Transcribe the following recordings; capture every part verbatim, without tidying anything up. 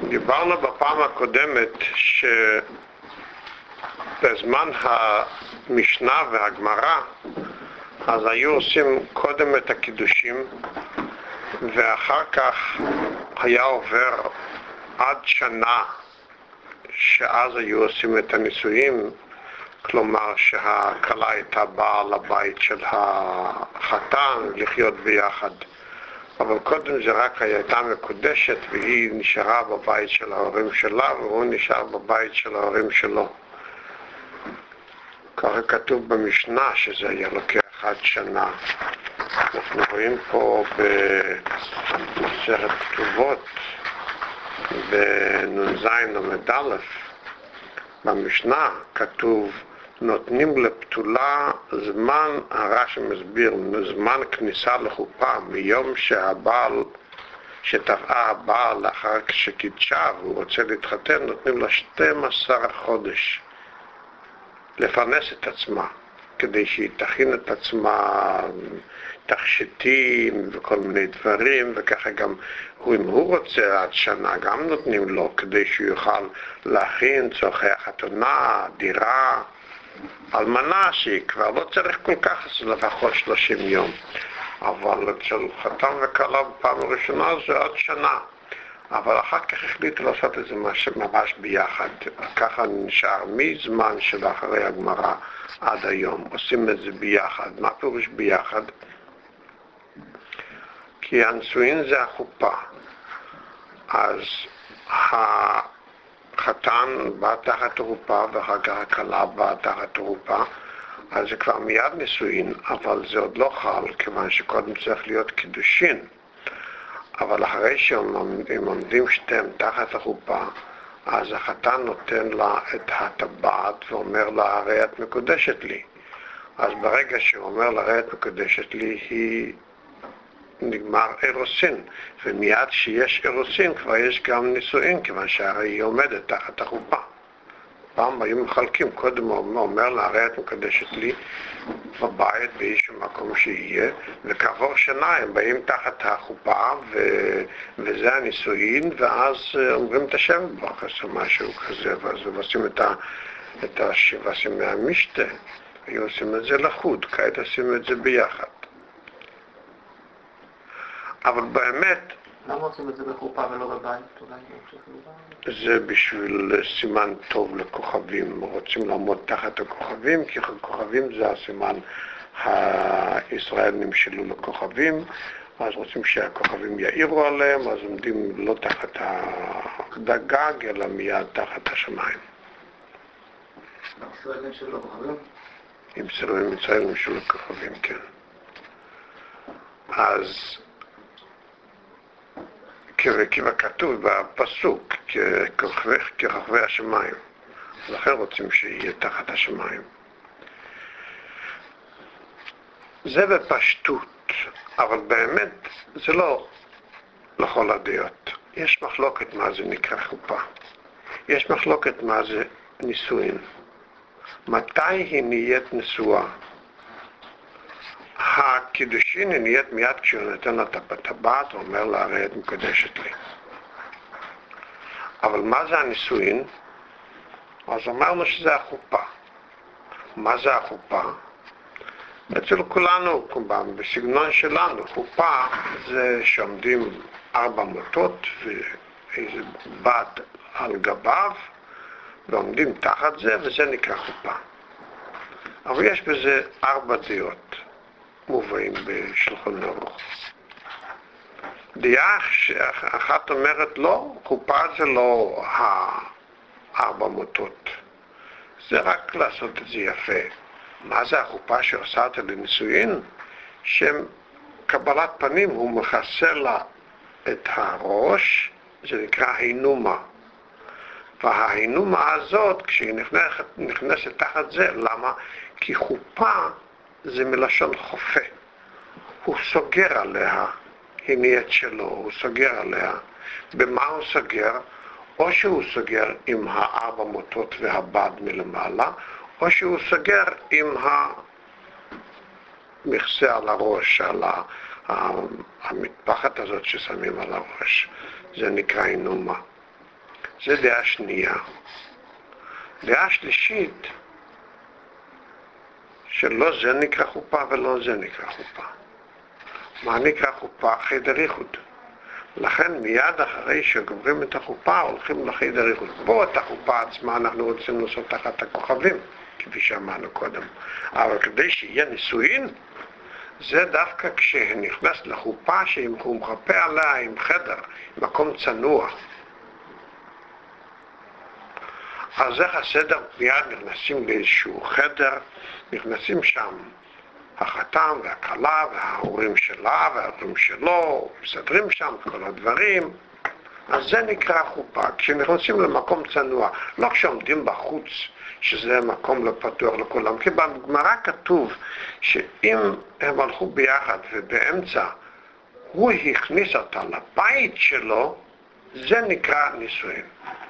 דיברנו בפעם הקודמת שבזמן המשנה והגמרא אז היו עושים קודם את הקידושים ואחר כך היה עובר עד שנה שאז היו עושים את הנישואים, כלומר שהכלה הייתה באה לבית של החתן לחיות ביחד, אבל קודם זה רק הייתה מקודשת והיא נשארה בבית של ההורים שלה והוא נשאר בבית של ההורים שלו. ככה כתוב במשנה שזה היה לוקח עד שנה. אנחנו רואים פה במסכת כתובות בנ"ז עמוד א' במשנה כתוב נותנים לפתולה זמן, הרש"י מסביר, זמן כניסה לחופה מיום שהבעל, שטבעה הבעל לאחר שקידשה והוא רוצה להתחתן, נותנים לה שנים עשר חודש לפרנס את עצמה כדי שהיא תכין את עצמה תכשיטים וכל מיני דברים, וככה גם הוא, אם הוא רוצה עד שנה גם נותנים לו כדי שהוא יוכל להכין צורכי החתונה, דירה, אלמנה שהיא כבר לא צריך כל כך, אז לפחות שלושים יום, אבל אצל חתן וכלה בפעם הראשונה זה עד שנה, אבל אחר כך החליטו לעשות את זה ממש ביחד. ככה נשאר מזמן של אחרי הגמרא עד היום עושים את זה ביחד. מה פירוש ביחד? כי הנישואין זה החופה, אז החתן בא תחת החופה ואחר כך הכלה באה תחת החופה, אז זה כבר מיד נישואין, אבל זה עוד לא חל כיוון שקודם צריך להיות קידושין. אבל אחרי שהם עומדים שתיהם תחת החופה, אז החתן נותן לה את הטבעת ואומר לה הרי את מקודשת לי. אז ברגע שהוא אומר לה הרי את מקודשת לי, היא נגמר אירוסין, ומיד שיש אירוסין כבר יש גם נישואין, כיוון שהרי היא עומדת תחת החופה. פעם היו מחלקים, קודם הוא אומר לה הרי את מקדשת לי בבית באיזשהו מקום שיהיה, וכעבור שנה הם באים תחת החופה ו... וזה הנישואין, ואז אומרים את השם ברוך או משהו כזה, ואז עושים את ה... את השבעים מהמשתה, היו עושים את זה לחוד, כעת עושים את זה ביחד. אבל באמת למה עושים את זה בחופה ולא בבית? זה בשביל סימן טוב לכוכבים, רוצים לעמוד תחת הכוכבים, כי הכוכבים זה הסימן, הישראל נמשלו לכוכבים, אז רוצים שהכוכבים יאירו עליהם, אז עומדים לא תחת הגג, אלא מיד תחת השמיים. ישראל נמשלו לכוכבים? עם ישראל נמשלו לכוכבים, כן. אז ככתוב בפסוק, ככוכבי השמיים, לכן רוצים שיהיה תחת השמיים. זה בפשטות, אבל באמת זה לא לכל הדעות. יש מחלוקת מה זה נקרא חופה. יש מחלוקת מה זה נישואין. מתי היא נהיית נשואה? הקידושין היא נהיית מיד כשהוא נותן לה את הטבעת ואומר לה הרי את מקדשת לי. אבל מה זה הנישואין? אז אמרנו שזה החופה. מה זה החופה? אצל כולנו, בסגנון שלנו, חופה זה שעומדים ארבע מוטות ואיזה בד על גביו ועומדים תחת זה, וזה נקרא חופה. אבל יש בזה ארבע דעות מובאים בשולחן ערוך. דעה אחת אומרת לא, חופה זה לא הארבע מוטות, זה רק לעשות את זה יפה. מה זה החופה שעושה את הנישואין? שקבלת פנים הוא מכסה לה את הראש, זה נקרא הינומה. וההינומה הזאת, כשהיא נכנסת, נכנסת תחת זה, למה? כי חופה זה מלשון חופה. הוא סוגר עליה, היא נהיית שלו, הוא סוגר עליה. במה הוא סוגר? או שהוא סוגר עם הארבע מוטות והבד מלמעלה, או שהוא סוגר עם המכסה על הראש, על המטפחת הזאת ששמים על הראש. זה נקרא הינומה. זה דעה שנייה. דעה שלישית, שלא זה נקרא חופה ולא זה נקרא חופה. מה נקרא חופה? חדר ייחוד. לכן מיד אחרי שגומרים את החופה הולכים לחדר ייחוד. פה את החופה עצמה אנחנו רוצים לעשות תחת הכוכבים, כפי שאמרנו קודם. אבל כדי שיהיה נישואין, זה דווקא כשנכנס לחופה שהוא מחפה עליה עם חדר, מקום צנוע. אז איך הסדר? מיד נכנסים לאיזשהו חדר, נכנסים שם החתן והכלה וההורים שלה וההורים שלו, מסדרים שם כל הדברים. אז זה נקרא חופה, כשנכנסים למקום צנוע, לא כשעומדים בחוץ, שזה מקום לא פתוח לכולם, כי בגמרא כתוב שאם הם הלכו ביחד ובאמצע הוא הכניס אותה לבית שלו, זה נקרא נישואין.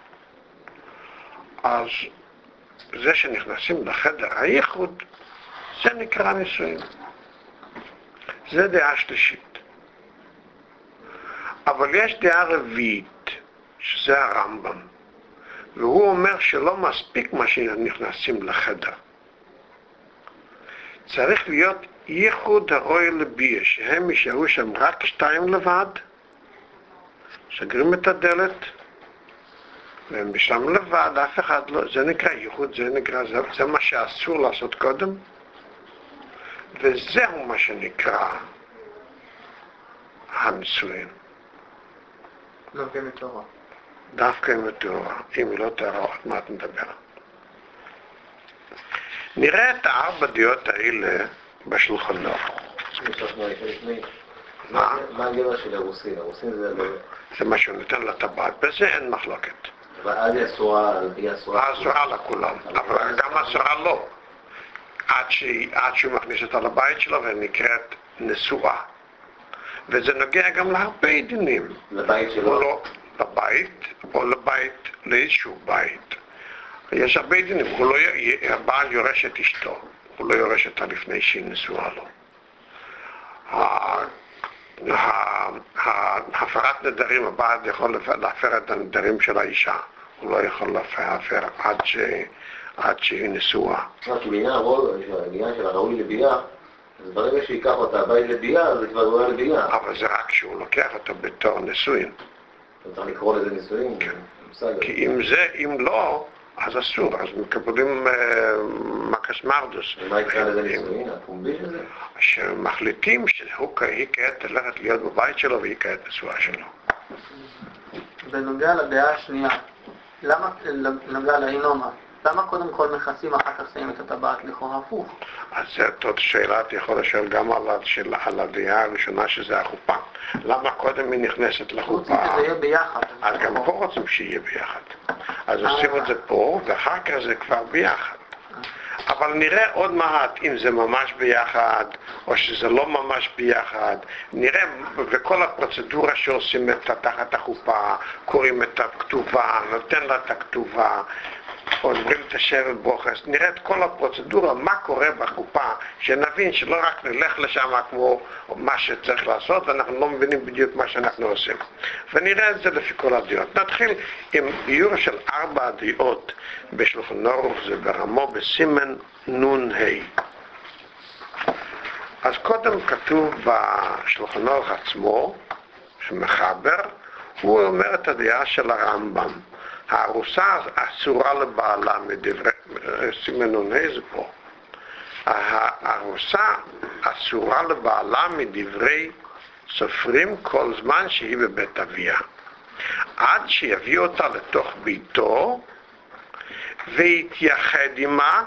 אז זה שנכנסים לחדר הייחוד, זה נקרא נישואין. זה דעה שלישית. אבל יש דעה רביעית, שזה הרמב"ם. והוא אומר שלא מספיק מה שנכנסים לחדר. צריך להיות ייחוד הרוי לבייה, שהם יישארו שם רק שתיים לבד, סגרים את הדלת, והם שם לבד, אף אחד לא, זה נקרא ייחוד, זה נקרא, זה, זה מה שאסור לעשות קודם, וזהו מה שנקרא הנישואין. לא כן מתורה. דווקא עם התורה, אם היא לא תורה, עוד מעט נדבר. נראה את הארבע דעות האלה בשולחן ערוך. מה? מה הגדר של הרוסין? הרוסין זה... זה מה שהוא נותן לטבעת, בזה אין מחלוקת. אבל אז היא אסורה, היא אסורה... אסורה לכולם, אבל גם אסורה לא. עד שהוא מכניס אותה לבית שלו ונקראת נשואה. וזה נוגע גם להרבה דינים. לבית שלו? לא, לבית, או לבית, לאיזשהו בית. יש הרבה דינים, הוא לא, הבעל יורש את אשתו, הוא לא יורש אותה לפני שהיא נשואה לו. הפרת נדרים, הבעל יכול להפר את הנדרים של האישה, הוא לא יכול להפר עד, ש, עד שהיא נשואה. כי בעניין של הראוי לבייה, אז ברגע שיקח אותה הבית לבייה, זה כבר ראוי לבייה. אבל זה רק כשהוא לוקח אותה בתור נישואין. אתה צריך לקרוא לזה נישואין? כן. כי אם זה, אם לא, אז אסור, אז מקבלים מקס מרדוס. ומה יקרא לזה נישואין? הפומבי של זה? שמחליטים שהיא כעת תלכת להיות בבית שלו והיא כעת נשואה שלו. בנוגע לדעה השנייה, למה, בנוגע לאינומה, למה קודם כל מכסים אחר כך שמים את הטבעת לכאורה הפוך? אז זאת שאלה, אתה יכול לשאול גם על, של, על הדעה הראשונה שזה החופה. למה קודם היא נכנסת לחופה? רוצים שזה יהיה ביחד. אז גם פה רוצים שיהיה ביחד. אז עושים את זה פה, ואחר כך זה כבר ביחד. אבל נראה עוד מעט אם זה ממש ביחד, או שזה לא ממש ביחד. נראה בכל הפרוצדורה שעושים את תחת החופה, קוראים את הכתובה, נותן לה את הכתובה, אומרים את השבט ברוכס, נראה את כל הפרוצדורה, מה קורה בחופה, שנבין שלא רק נלך לשם כמו מה שצריך לעשות, ואנחנו לא מבינים בדיוק מה שאנחנו עושים. ונראה את זה לפי כל הדעות. נתחיל עם ביור של ארבע הדעות בשולחן ערוך, זה ברמו בסימן נון ה'. אז קודם כתוב בשולחן ערוך עצמו, שמחבר, הוא אומר את הדעה של הרמב"ם. הארוסה אסורה לבעלה מדברי, סימן נון ה' זה פה. הארוסה אסורה לבעלה מדברי סופרים כל זמן שהיא בבית אביה. עד שיביא אותה לתוך ביתו ויתייחד עמה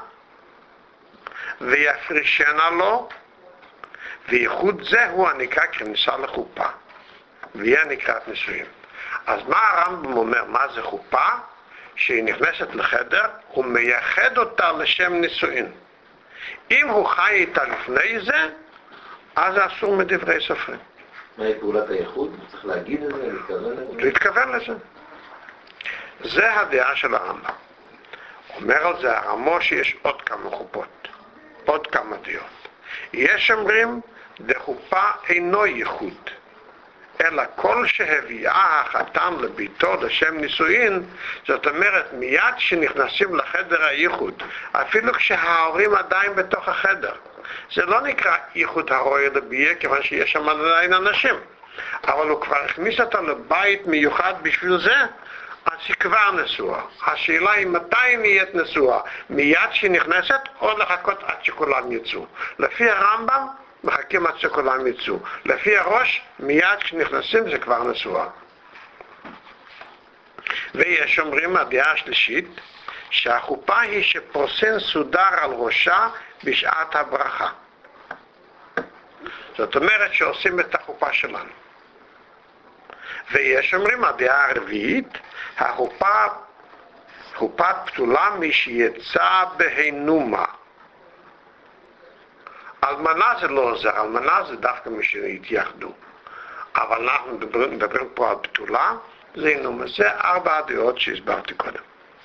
ויפרישנה לו, וייחוד זה הוא הנקרא כניסה לחופה, והיא הנקראת נישואין. אז מה הרמב"ם אומר? מה זה חופה? שהיא נכנסת לחדר, הוא מייחד אותה לשם נישואין. אם הוא חי איתה לפני זה, אז זה אסור מדברי סופרים. מהי פעולת הייחוד? צריך להגיד את זה, להתכוון לזה? להתכוון לזה. זה הדעה של הרמב"ם. אומר על זה הרמו שיש עוד כמה חופות, עוד כמה דעות. יש אומרים, דחופה אינו ייחוד, אלא כל שהביאה החתן לביתו לשם נישואין, זאת אומרת מיד שנכנסים לחדר הייחוד, אפילו כשההורים עדיין בתוך החדר. זה לא נקרא ייחוד הרוי לבייה, כיוון שיש שם עדיין אנשים. אבל הוא כבר הכניס אותו לבית מיוחד בשביל זה, אז היא כבר נשואה. השאלה היא מתי היא נהיית נשואה, מיד שהיא נכנסת או לחכות עד שכולם יצאו. לפי הרמב"ם, מחכים עד שכולם יצאו. לפי הראש, מיד כשנכנסים זה כבר נשואה. ויש אומרים הדעה השלישית, שהחופה היא שפורסן סודר על ראשה בשעת הברכה. זאת אומרת שעושים את החופה שלנו. ויש אומרים הדעה הרביעית, החופה, חופת פתולה מי שיצא בהנומה. אלמנה זה לא עוזר, אלמנה זה דווקא מי שהתייחדו. אבל אנחנו מדברים, מדברים פה על פתולה, זה הנומה. זה ארבע הדעות שהסברתי קודם.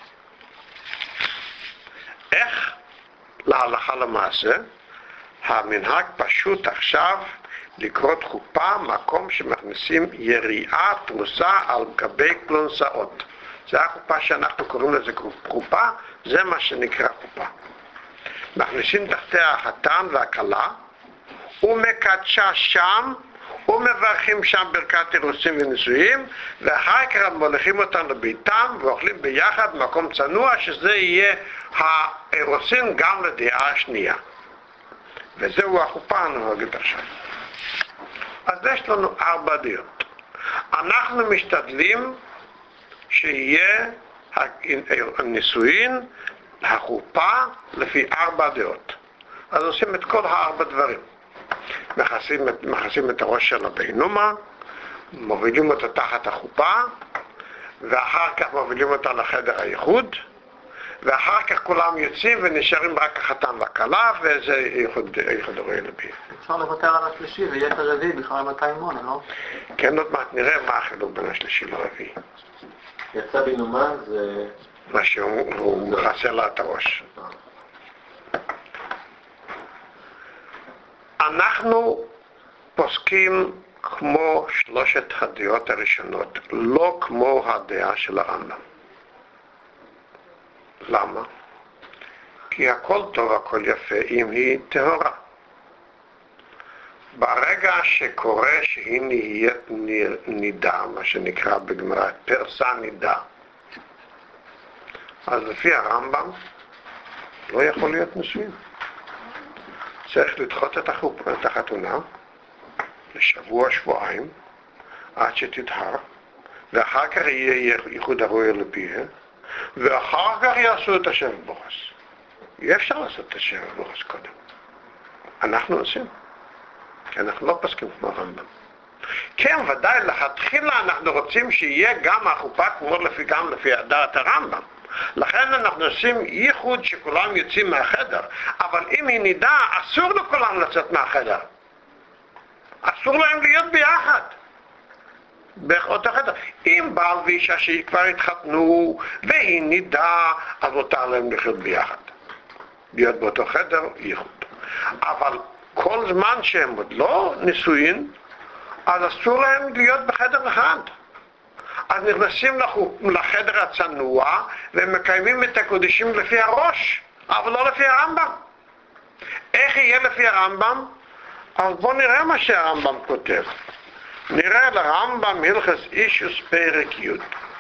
איך להלכה למעשה? המנהג פשוט עכשיו לקרות חופה, מקום שמכניסים יריעה פרוסה על גבי כלונסאות. זה החופה שאנחנו קוראים לזה חופה, זה מה שנקרא חופה. מכניסים תחתיה החתן והכלה, ומקדשה שם, ומברכים שם ברכת אירוסין ונישואים, ואחר כך מוליכים אותם לביתם ואוכלים ביחד מקום צנוע, שזה יהיה האירוסין גם לדעה השנייה. וזהו החופה הנוהגת עכשיו. אז יש לנו ארבע דעות. אנחנו משתדלים שיהיה הנישואין, החופה, לפי ארבע דעות. אז עושים את כל הארבע דברים. מכסים את, מכסים את הראש של הבהנומה, מובילים אותה תחת החופה, ואחר כך מובילים אותה לחדר הייחוד, ואחר כך כולם יוצאים ונשארים רק החתן והכלה, וזה ייחוד, ייחוד הרוי לבייה. אפשר לוותר על השלישי ויהיה את הרביעי בכלל מאתיים מונה, לא? כן, עוד מעט נראה מה החילוק בין השלישי לרביעי. יצא בנומה זה... מה שהוא מכסה לה את הראש. אנחנו פוסקים כמו שלושת הדעות הראשונות, לא כמו הדעה של הרמב"ם. למה? כי הכל טוב, הכל יפה, אם היא טהורה. ברגע שקורה שהיא נהיית נידה, מה שנקרא בגמרא, פרסה נידה, אז לפי הרמב"ם לא יכול להיות נישואין. צריך לדחות את, החופ... את החתונה לשבוע, שבועיים, עד שתדהר, ואחר כך יהיה ייחוד הרוי לבייה, ואחר כך יעשו את השבע ברכות. אי אפשר לעשות את השבע ברכות קודם. אנחנו עושים, כי אנחנו לא פוסקים כמו הרמב"ם. כן, ודאי, לכתחילה אנחנו רוצים שיהיה גם החופה כמו לפי, גם לפי דעת הרמב"ם. לכן אנחנו עושים ייחוד שכולם יוצאים מהחדר, אבל אם היא נידה, אסור לכולם לצאת מהחדר. אסור להם להיות ביחד. באותו חדר. אם בעל ואישה שהיא כבר התחתנו והיא נידה, אז מותר להם לחיות ביחד. להיות באותו חדר, ייחוד. אבל כל זמן שהם עוד לא נישואין, אז אסור להם להיות בחדר אחד. אז נכנסים לחדר הצנוע ומקיימים את הקודשים לפי הראש, אבל לא לפי הרמב"ם. איך יהיה לפי הרמב"ם? אז בואו נראה מה שהרמב"ם כותב. נראה לרמב"ם הלכס אישוס פרק י'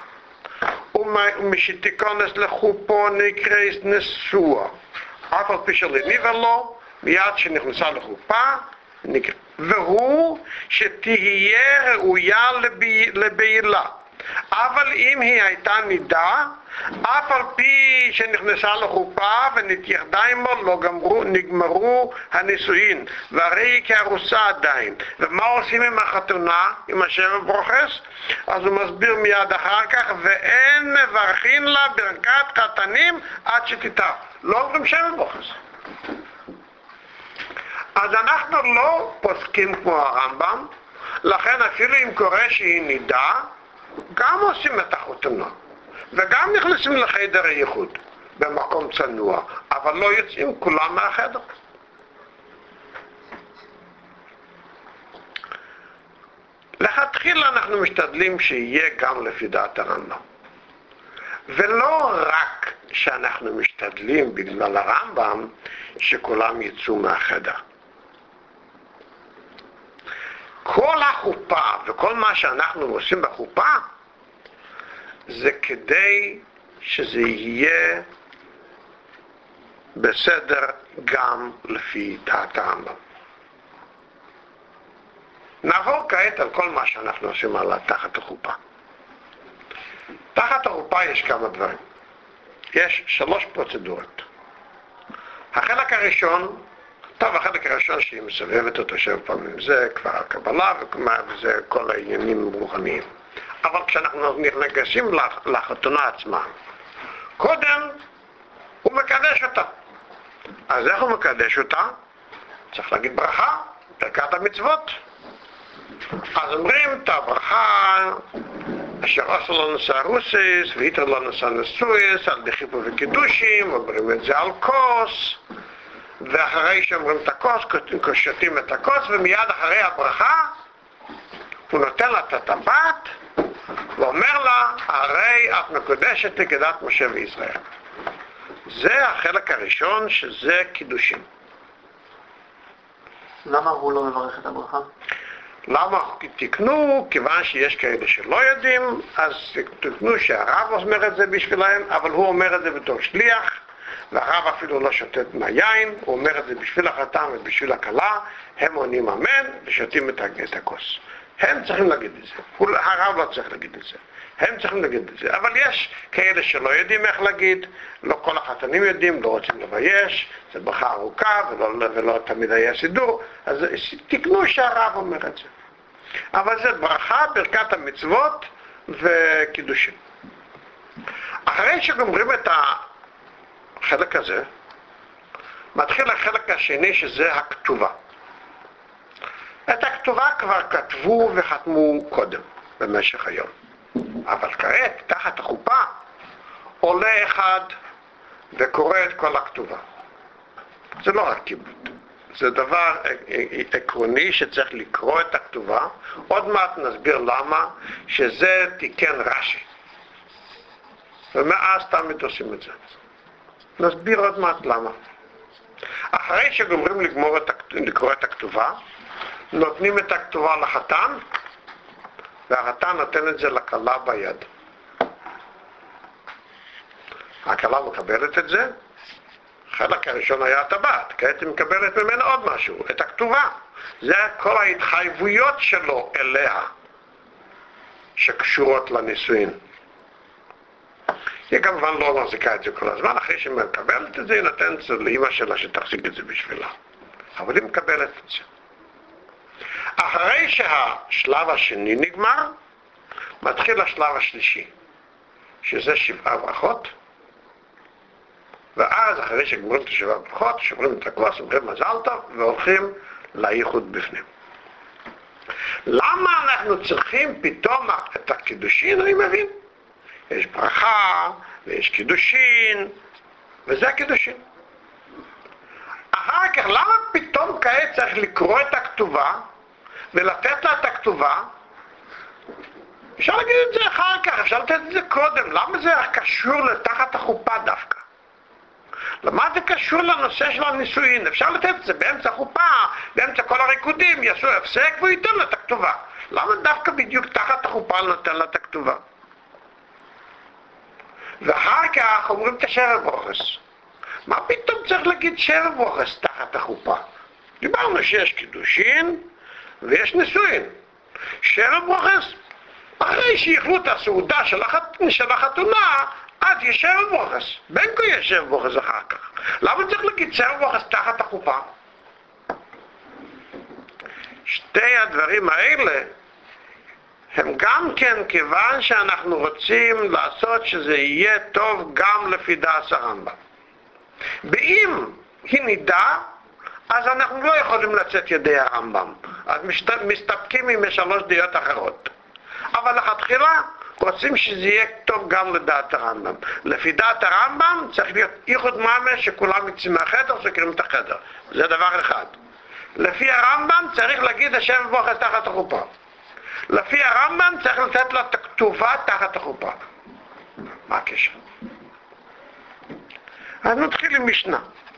ומשתיכנס לחופו נקרא נשואה, אף על פי שלניבה לו, מיד שנכנסה לחופה, נקרא. והוא שתהיה ראויה לבעילה. אבל אם היא הייתה נידה, אף על פי שנכנסה לחופה ונתייחדה עמו, לא גמרו, נגמרו הנישואין, והרי היא כארוסה עדיין. ומה עושים עם החתונה, עם השבע ברכות? אז הוא מסביר מיד אחר כך, ואין מברכים לה ברכת חתנים עד שתיטב. לא אומרים שבע ברכות. אז אנחנו לא פוסקים כמו הרמב"ם, לכן אפילו אם קורה שהיא נידה, גם עושים את החתונה, וגם נכנסים לחדר הייחוד, במקום צנוע, אבל לא יוצאים כולם מהחדר. לכתחילה מלכתחילה אנחנו משתדלים שיהיה גם לפי דעת הרמב"ם. ולא רק שאנחנו משתדלים בגלל הרמב"ם שכולם יצאו מהחדר. כל החופה וכל מה שאנחנו עושים בחופה זה כדי שזה יהיה בסדר גם לפי דעת הרמב"ם. נעבור כעת על כל מה שאנחנו עושים על תחת החופה. תחת החופה יש כמה דברים. יש שלוש פרוצדורות. החלק הראשון, טוב, החלק הראשון שהיא מסובבת אותו שבע פעמים, זה כבר הקבלה וזה כל העניינים הרוחניים. אבל כשאנחנו ניגשים לחתונה עצמה, קודם הוא מקדש אותה. אז איך הוא מקדש אותה? צריך להגיד ברכה, ברכת המצוות. אז אומרים את הברכה, אשר עושה לנו סערוסיס, והיתר לנו סענסויס, על דחיפו וקידושים, אומרים את זה על כוס, ואחרי שאומרים את הכוס, שותים את הכוס, ומיד אחרי הברכה, הוא נותן לה את הטבעת, ואומר לה, הרי את מקודשת לכדת משה וישראל. זה החלק הראשון, שזה קידושים. למה הוא לא מברך את הברכה? למה תקנו? כיוון שיש כאלה שלא יודעים, אז תקנו שהרב אומר את זה בשבילהם, אבל הוא אומר את זה בתור שליח, והרב אפילו לא שותת מהיין, הוא אומר את זה בשביל החתן ובשביל הכלה, הם עונים אמן ושותים את הכוס. הם צריכים להגיד את זה, הרב לא צריך להגיד את זה, הם צריכים להגיד את זה, אבל יש כאלה שלא יודעים איך להגיד, לא כל החתנים יודעים, לא רוצים לבייש, זה ברכה ארוכה ולא, ולא תמיד היה סידור, אז תקנו שהרב אומר את זה. אבל זה ברכה, ברכת המצוות וקידושים. אחרי שגומרים את החלק הזה, מתחיל החלק השני שזה הכתובה. את הכתובה כבר כתבו וחתמו קודם, במשך היום. אבל כעת, תחת החופה, עולה אחד וקורא את כל הכתובה. זה לא רק כיבוד. זה דבר עקרוני שצריך לקרוא את הכתובה. עוד מעט נסביר למה, שזה תיקן רש"י. ומאז תמיד עושים את זה. נסביר עוד מעט למה. אחרי שגומרים לגמור את, לקרוא את הכתובה, נותנים את הכתובה לחתן, והחתן נותן את זה לכלה ביד. הכלה מקבלת את זה, החלק הראשון היה הטבעת, כעת היא מקבלת ממנו עוד משהו, את הכתובה. זה כל ההתחייבויות שלו אליה, שקשורות לנישואין. היא כמובן לא מחזיקה את זה כל הזמן, אחרי שהיא מקבלת את זה, היא נותנת את זה לאמא שלה שתחזיק את זה בשבילה. אבל היא מקבלת את זה. אחרי שהשלב השני נגמר, מתחיל השלב השלישי, שזה שבעה ברכות, ואז אחרי שגמרים את השבעה ברכות, שומרים את הכוס, אומרים מזל טוב, והולכים לייחוד בפנים. למה אנחנו צריכים פתאום את הקידושין? אני מבין. יש ברכה, ויש קידושין, וזה הקידושין. אחר כך, למה פתאום כעת צריך לקרוא את הכתובה, ולתת לה את הכתובה? אפשר להגיד את זה אחר כך, אפשר לתת את זה קודם. למה זה קשור לתחת החופה דווקא? למה זה קשור לנושא של הנישואין? אפשר לתת את זה באמצע החופה, באמצע כל הריקודים, יעשו הפסק וייתן לה את הכתובה. למה דווקא בדיוק תחת החופה נותן לה את הכתובה? ואחר כך אומרים את השבע ברוכס. מה פתאום צריך להגיד שבע ברוכס תחת החופה? דיברנו שיש קידושין ויש נישואין. שבע ברוכס, אחרי שיכלו את הסעודה של, החת... של החתונה, אז יש שבע ברוכס. בין כה יש שבע ברוכס אחר כך. למה צריך להגיד שבע ברוכס תחת החופה? שתי הדברים האלה הם גם כן כיוון שאנחנו רוצים לעשות שזה יהיה טוב גם לפי דעת הרמב"ם. ואם היא נידה, אז אנחנו לא יכולים לצאת ידי הרמב"ם. אז מסתפקים עם שלוש דעות אחרות. אבל לכתחילה רוצים שזה יהיה טוב גם לדעת הרמב"ם. לפי דעת הרמב"ם צריך להיות ייחוד ממש שכולם יוצאים מהחדר, סוגרים את החדר. זה דבר אחד. לפי הרמב"ם צריך להגיד השם ברוך תחת החופה. לפי הרמב"ם צריך לתת לה את הכתובה תחת החופה. מה הקשר? אז נתחיל עם משנה.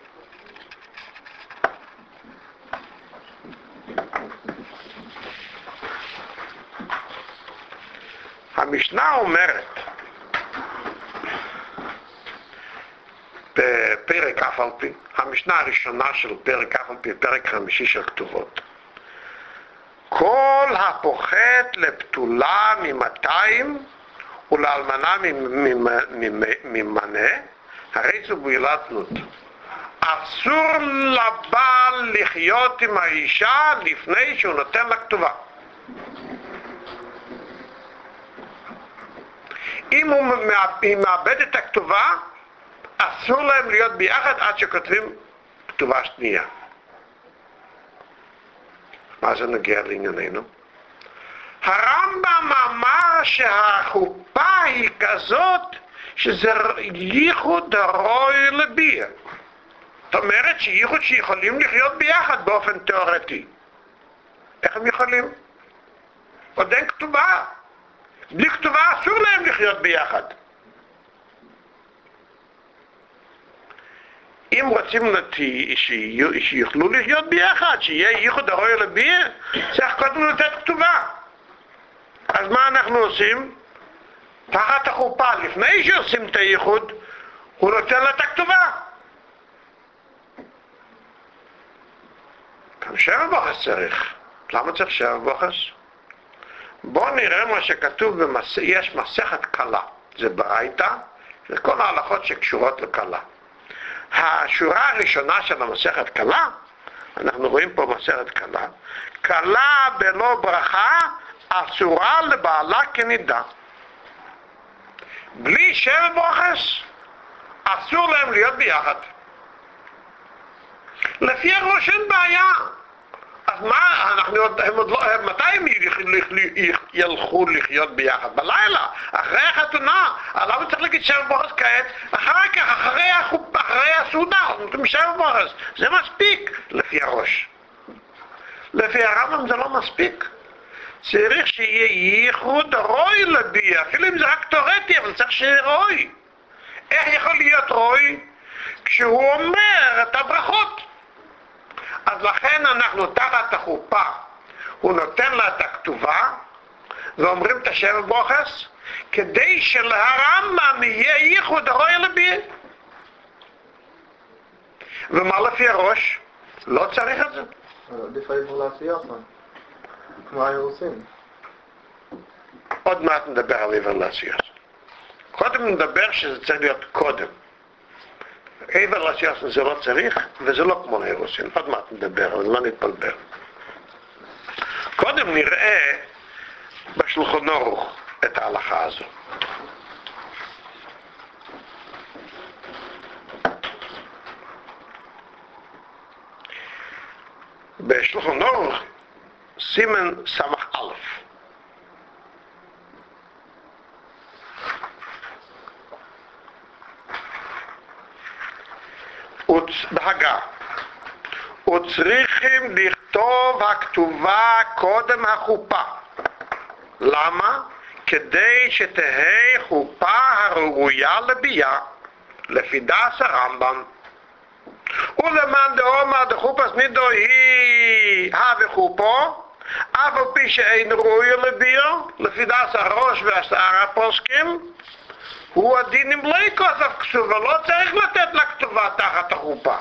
המשנה אומרת בפרק אף על פי, המשנה הראשונה של פרק אף על פי, פרק חמישי של כתובות, כל הפוחת לפתולה ממאתיים ולאלמנה ממנה, הרי זו בעילת זנות. אסור לבעל לחיות עם האישה לפני שהוא נותן לה כתובה. אם הוא מאבד את הכתובה, אסור להם להיות ביחד עד שכותבים כתובה שנייה. מה זה נגיע לענייננו? הרמב"ם אמר שהחופה היא כזאת שזה ייחוד הרוי לביאה. זאת אומרת שייחוד שיכולים לחיות ביחד באופן תיאורטי. איך הם יכולים? עוד אין כתובה. בלי כתובה אסור להם לחיות ביחד. אם רוצים שיוכלו לחיות ביחד, שיהיה ייחוד הרוי לביאה, צריך קודם לתת כתובה. אז מה אנחנו עושים? תחת החופה, לפני שעושים את הייחוד, הוא נותן לה את הכתובה. גם שבע בוחס צריך. למה צריך שבע בוחס? בואו נראה מה שכתוב, במס... יש מסכת קלה. זה ברייתא, זה כל ההלכות שקשורות לקלה. השורה הראשונה של המסכת קלה, אנחנו רואים פה מסכת קלה, קלה בלא ברכה אסורה לבעלה כנידה. בלי שבע בוחס אסור להם להיות ביחד. לפי הראש אין בעיה. אז מה, אנחנו, הם עוד לא, מתי הם ילכו לחיות ביחד? בלילה, אחרי החתונה. למה צריך להגיד שבע בוחס כעת? אחרי כך, אחרי, החופ, אחרי הסעודה, נותנים שבע בוחס. זה מספיק, לפי הראש. לפי הרמב"ם זה לא מספיק. צריך שיהיה ייחוד רוי לביאה, אפילו אם זה רק תיאורטי, אבל צריך שיהיה רוי. איך יכול להיות רוי? כשהוא אומר את הברכות. אז לכן אנחנו תחת החופה, הוא נותן לה את הכתובה, ואומרים את השבע בוחס, כדי שלרמב"ם יהיה ייחוד רוי לביאה. ומה לפי הראש? לא צריך את זה. עדיף העבר לעשייתן, כמו האירוסין. עוד מעט נדבר על עבר לעשייתן. קודם נדבר שזה צריך להיות קודם. עבר לעשייתן זה לא צריך, וזה לא כמו האירוסין. עוד מעט נדבר, אבל לא נתבלבל. קודם נראה בשולחן ערוך את ההלכה הזו. בשולחן ערוך סימן סמך א'. בהגה, וצריכים לכתוב הכתובה קודם החופה. למה? כדי שתהי חופה הראויה לביאה, לפי דעת הרמב"ם. ולמאן דאמר דחופת נידו היא הווה חופו, אף על פי שאין ראויה לביאה, לפי דעת הראש והשאר הפוסקים, הוא הדין אם לא יכתוב כתובה, לא צריך לתת לה כתובה תחת החופה.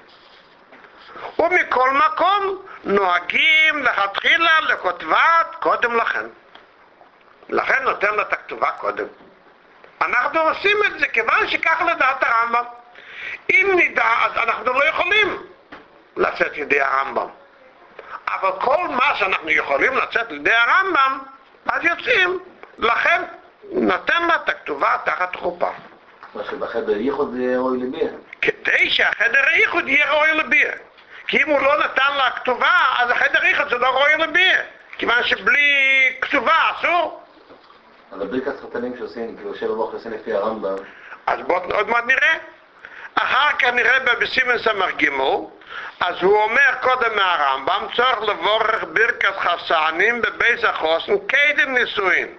ומכל מקום נוהגים לכתחילה לכותבת קודם לכן. לכן נותן לה את הכתובה קודם. אנחנו עושים את זה כיוון שכך לדעת הרמב"ם. אם נדע, אז אנחנו לא יכולים לצאת ידי הרמב"ם. אבל כל מה שאנחנו יכולים לצאת ידי הרמב"ם, אז יוצאים. לכן נותן לה את הכתובה תחת חופה. מה שבחדר ייחוד זה ראוי לביאה. כדי שהחדר ייחוד יהיה ראוי לביאה. כי אם הוא לא נתן לה כתובה, אז החדר ייחוד זה לא ראוי לביאה. כיוון שבלי כתובה אסור. אבל ברכת חתנים שעושים, כאילו שבע בוחס עושים לפי הרמב"ם. אז בואו עוד מעט נראה. אחר כך נראה בסימן סמ"ך ג', אז הוא אומר קודם מהרמב"ם, צורך לבורך ברכת חסנים בבייס החוסן קדם נישואין.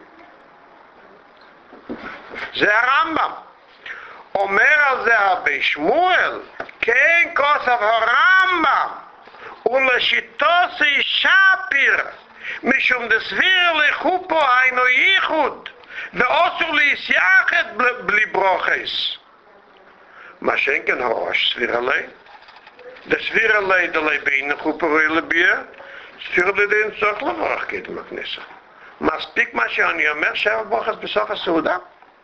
זה הרמב"ם. אומר על זה רבי שמואל, כן כוסף הרמב"ם, ולשיטוסי שפיר, משום דסביר לחופו היינו ייחוד, ואוסור להסייחת בלי ברוכס. מה שאין כן הראש סביר עלי, דסביר עלי דלי בין חופו ולביה, סביר עלי דין צורך לברך קדם הכניסה. מספיק מה שאני אומר שבע ברוכס בסוף הסעודה?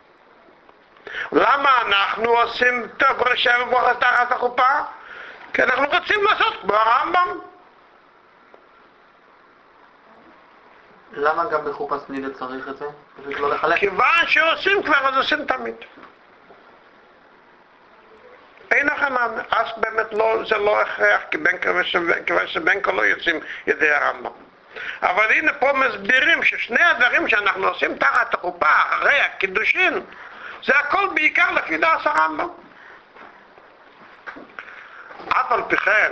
למה אנחנו עושים שבע ברוכס תחת החופה? כי אנחנו רוצים לעשות כמו הרמב"ם. למה גם בחופה סנידה צריך את זה? פשוט לא לחלק. כיוון שעושים כבר, אז עושים תמיד. אין לכם, אז באמת לא, זה לא הכרח, כיוון שבין כה לא יוצאים ידי הרמב"ם. אבל הנה פה מסבירים ששני הדברים שאנחנו עושים תחת החופה, אחרי הקידושין, זה הכל בעיקר לפי דעת הרמב"ם. אף על פי כן,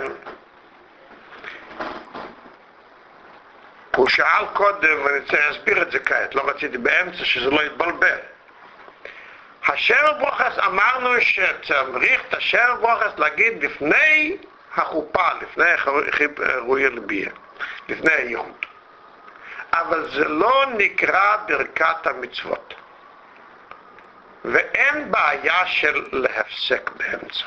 הוא שאל קודם, ואני רוצה להסביר את זה כעת, לא רציתי באמצע שזה לא יתבלבל. השבע ברוכס, אמרנו שצריך את השבע ברוכס להגיד לפני החופה, לפני חירויה לביה, לפני הייחוד. אבל זה לא נקרא ברכת המצוות. ואין בעיה של להפסק באמצע.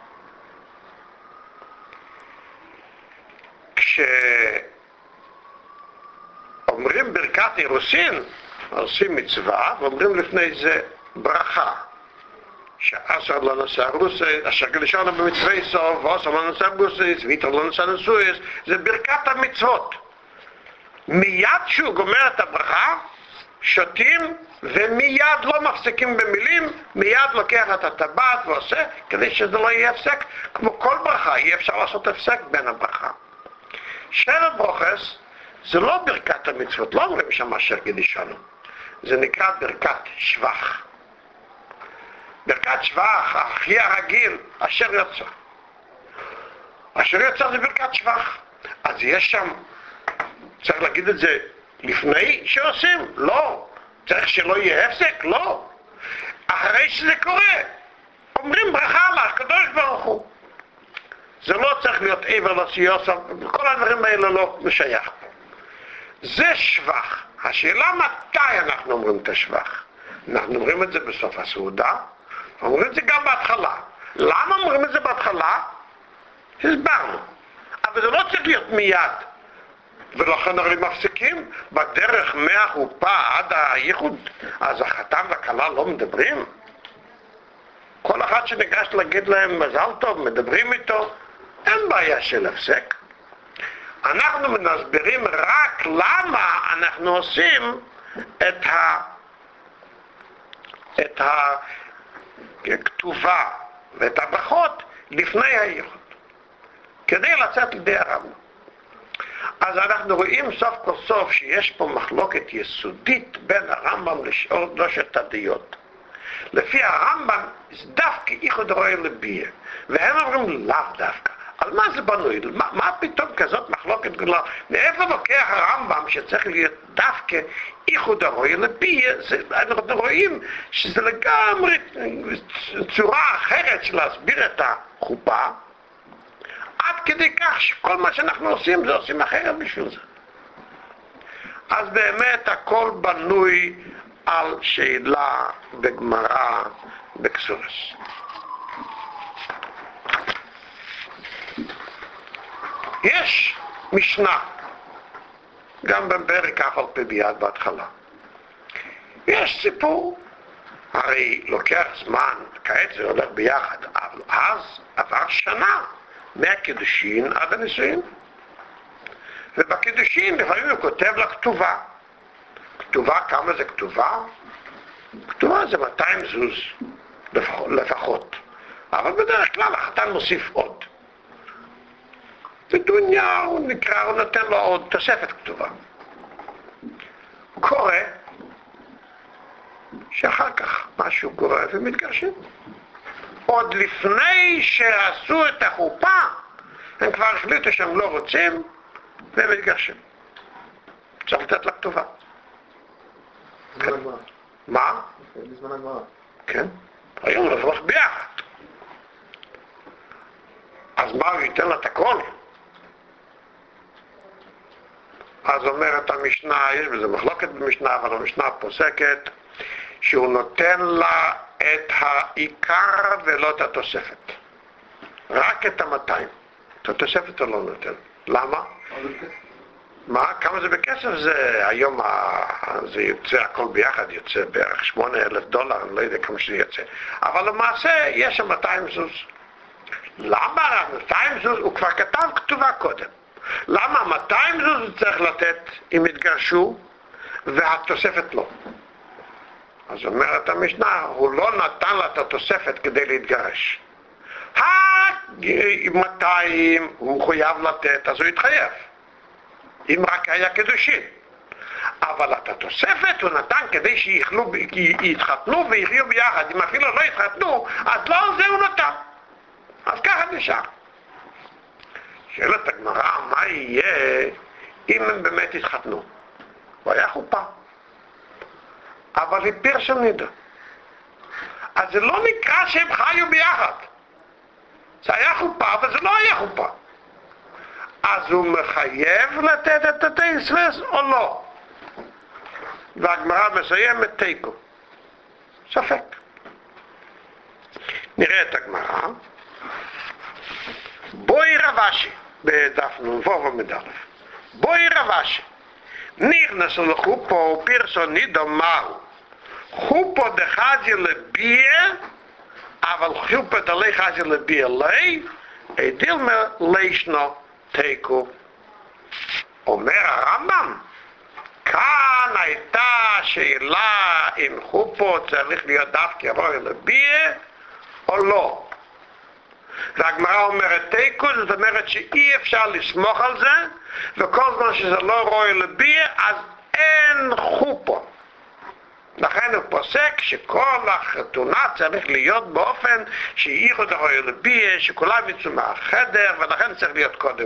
כשאומרים ברכת אירוסין, עושים מצווה, ואומרים לפני זה ברכה. שאסר לא נשא רוסי, אשר גלישנו במצווה סוף, ואסר לא נשא רוסי, ויתר לא נשא נשואיס, זה ברכת המצוות. מיד שהוא גומר את הברכה, שותים, ומיד לא מפסיקים במילים, מיד לוקח את הטבעת ועושה, כדי שזה לא יהיה הפסק. כמו כל ברכה, אי אפשר לעשות הפסק בין הברכה. שבע ברוכס זה לא ברכת המצוות, לא אומרים שם אשר גלישנו. זה נקרא ברכת שבח. ברכת שבח, הכי הרגיל, אשר יוצא. אשר יוצא זה ברכת שבח. אז יש שם, צריך להגיד את זה לפני שעושים? לא. צריך שלא יהיה הפסק? לא. אחרי שזה קורה, אומרים ברכה על הקדוש ברוך הוא. זה לא צריך להיות עבר לסיוסף, כל הדברים האלה לא משייך. זה שבח. השאלה מתי אנחנו אומרים את השבח? אנחנו אומרים את זה בסוף הסעודה, אומרים את זה גם בהתחלה. למה אומרים את זה בהתחלה? הסברנו. אבל זה לא צריך להיות מיד. ולכן הרי מפסיקים בדרך מהחופה עד הייחוד, אז החתן והכלה לא מדברים. כל אחד שניגש להגיד להם מזל טוב, מדברים איתו, אין בעיה של הפסק. אנחנו מסבירים רק למה אנחנו עושים את ה את הכתובה ואת הברכות לפני הייחוד, כדי לצאת לידי הרמב"ם. אז אנחנו רואים סוף כל סוף שיש פה מחלוקת יסודית בין הרמב"ם לשלושת הדעות. לפי הרמב"ם זה דווקא ייחוד רואה לביה, והם אומרים לאו דווקא. על מה זה בנוי? מה, מה פתאום כזאת מחלוקת גדולה? מאיפה לוקח הרמב"ם שצריך להיות דווקא ייחוד הרואה לביה? אנחנו רואים שזה לגמרי צורה אחרת של להסביר את החופה, עד כדי כך שכל מה שאנחנו עושים זה עושים אחרת בשביל זה. אז באמת הכל בנוי על שאלה בגמרא בקסורס. יש משנה, גם בפרק אף על פי ביד בהתחלה. יש סיפור, הרי לוקח זמן, כעת זה הולך ביחד, אבל אז עבר שנה מהקידושין עד הנישואין. ובקידושין לפעמים הוא כותב לה כתובה. כתובה, כמה זה כתובה? כתובה זה מאתיים זוז לפחות. אבל בדרך כלל החתן מוסיף עוד. בדוניה הוא נקרא, הוא נותן לו עוד תוספת כתובה. קורה שאחר כך משהו קורה ומתגרשים. עוד לפני שעשו את החופה, הם כבר החליטו שהם לא רוצים, והם מתגרשים. צריך לתת לה כתובה. בזמן הגמרא. מה? בזמן הגמרא. כן. היום זה הולך ביחד. אז מה, הוא ייתן לה את הכל? אז אומרת המשנה, יש בזה מחלוקת במשנה, אבל המשנה פוסקת שהוא נותן לה את העיקר ולא את התוספת. רק את המאתיים. את התוספת הוא לא נותן. למה? מה? כמה זה בכסף? זה היום זה יוצא הכל ביחד, יוצא בערך שמונה אלף דולר, אני לא יודע כמה שזה יוצא. אבל למעשה יש שם מאתיים זוז. למה מאתיים זוז? הוא כבר כתב כתובה קודם. למה מאתיים זוז הוא צריך לתת אם התגרשו והתוספת לא? אז אומרת המשנה, הוא לא נתן לה את התוספת כדי להתגרש. ה-מאתיים הוא חייב לתת, אז הוא יתחייב. אם רק היה קידושין. אבל את התוספת הוא נתן כדי שיחלו, יתחתנו ויחיו ביחד. אם אפילו לא יתחתנו, אז לא זה הוא נתן. אז ככה נשאר. שאלת הגמרא, מה יהיה אם הם באמת יתחתנו? הוא היה חופה. אבל היא פרשן נידה. אז זה לא נקרא שהם חיו ביחד. זה היה חופה, אבל זה לא היה חופה. אז הוא מחייב לתת את התייסרס או לא? והגמרא מסיימת תיקו. ספק. נראה את הגמרא. בואי רבשי, בדף נ"ו עמוד א'. בואי רבשי. נכנסו לחופו פרסון נידו מהו. חופו דחזי לביה, אבל חופו דלי חזי לביה לי, דילמה לישנו תיקו. אומר הרמב"ם, כאן הייתה שאלה אם חופו צריך להיות דווקא רוי לביה או לא. והגמרא אומרת תיקו, זאת אומרת שאי אפשר לסמוך על זה, וכל זמן שזה לא רוי לביה, אז אין חופו. לכן הוא פוסק שכל החתונה צריך להיות באופן שייחוד הרוי לביה, שכולם יצאו מהחדר, ולכן צריך להיות קודם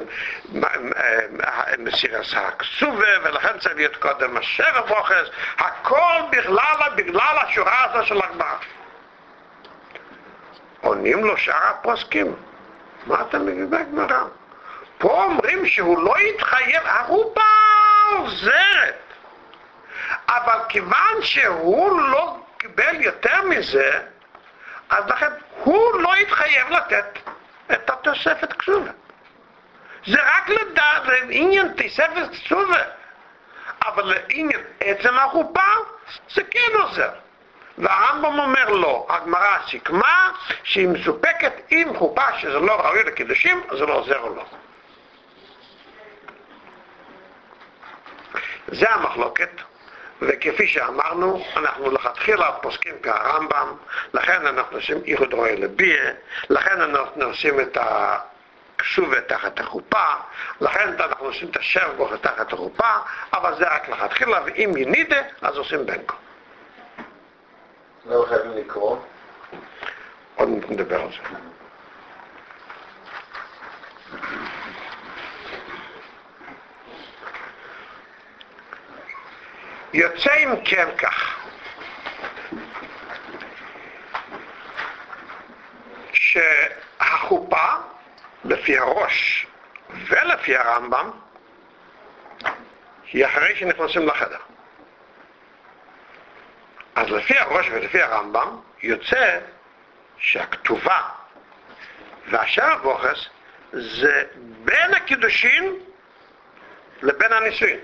מסירת הכסובה, ולכן צריך להיות קודם השבע בוחס, הכל בגלל, בגלל השורה הזו של הגמרא. עונים לו שאר הפוסקים, מה אתה מביא בגמרא? פה אומרים שהוא לא יתחייב, החופה עוזרת. אבל כיוון שהוא לא קיבל יותר מזה, אז לכן הוא לא יתחייב לתת את התוספת כסובה. זה רק לדעת, זה עניין תוספת כסובה. אבל לעניין עצם החופה, זה כן עוזר. והרמב"ם אומר לא, הגמרא סיכמה שהיא מסופקת עם חופה שזה לא ראוי לקידושים, אז זה לא עוזר או לא. זה המחלוקת, וכפי שאמרנו, אנחנו לכתחילה פוסקים כהרמב"ם, לכן אנחנו עושים ייחוד רוי לביה, לכן אנחנו עושים את הכסובה תחת החופה, לכן אנחנו עושים את השבע בוחס תחת החופה, אבל זה רק לכתחילה, ואם ינידה, אז עושים בנקו. לא חייבים לקרוא. עוד נדבר על זה. יוצא אם כן כך, שהחופה, לפי הראש ולפי הרמב"ם, היא אחרי שנכנסים לחדר. אז לפי הראש ולפי הרמב"ם יוצא שהכתובה והשבע בוחס זה בין הקידושין לבין הנישואין.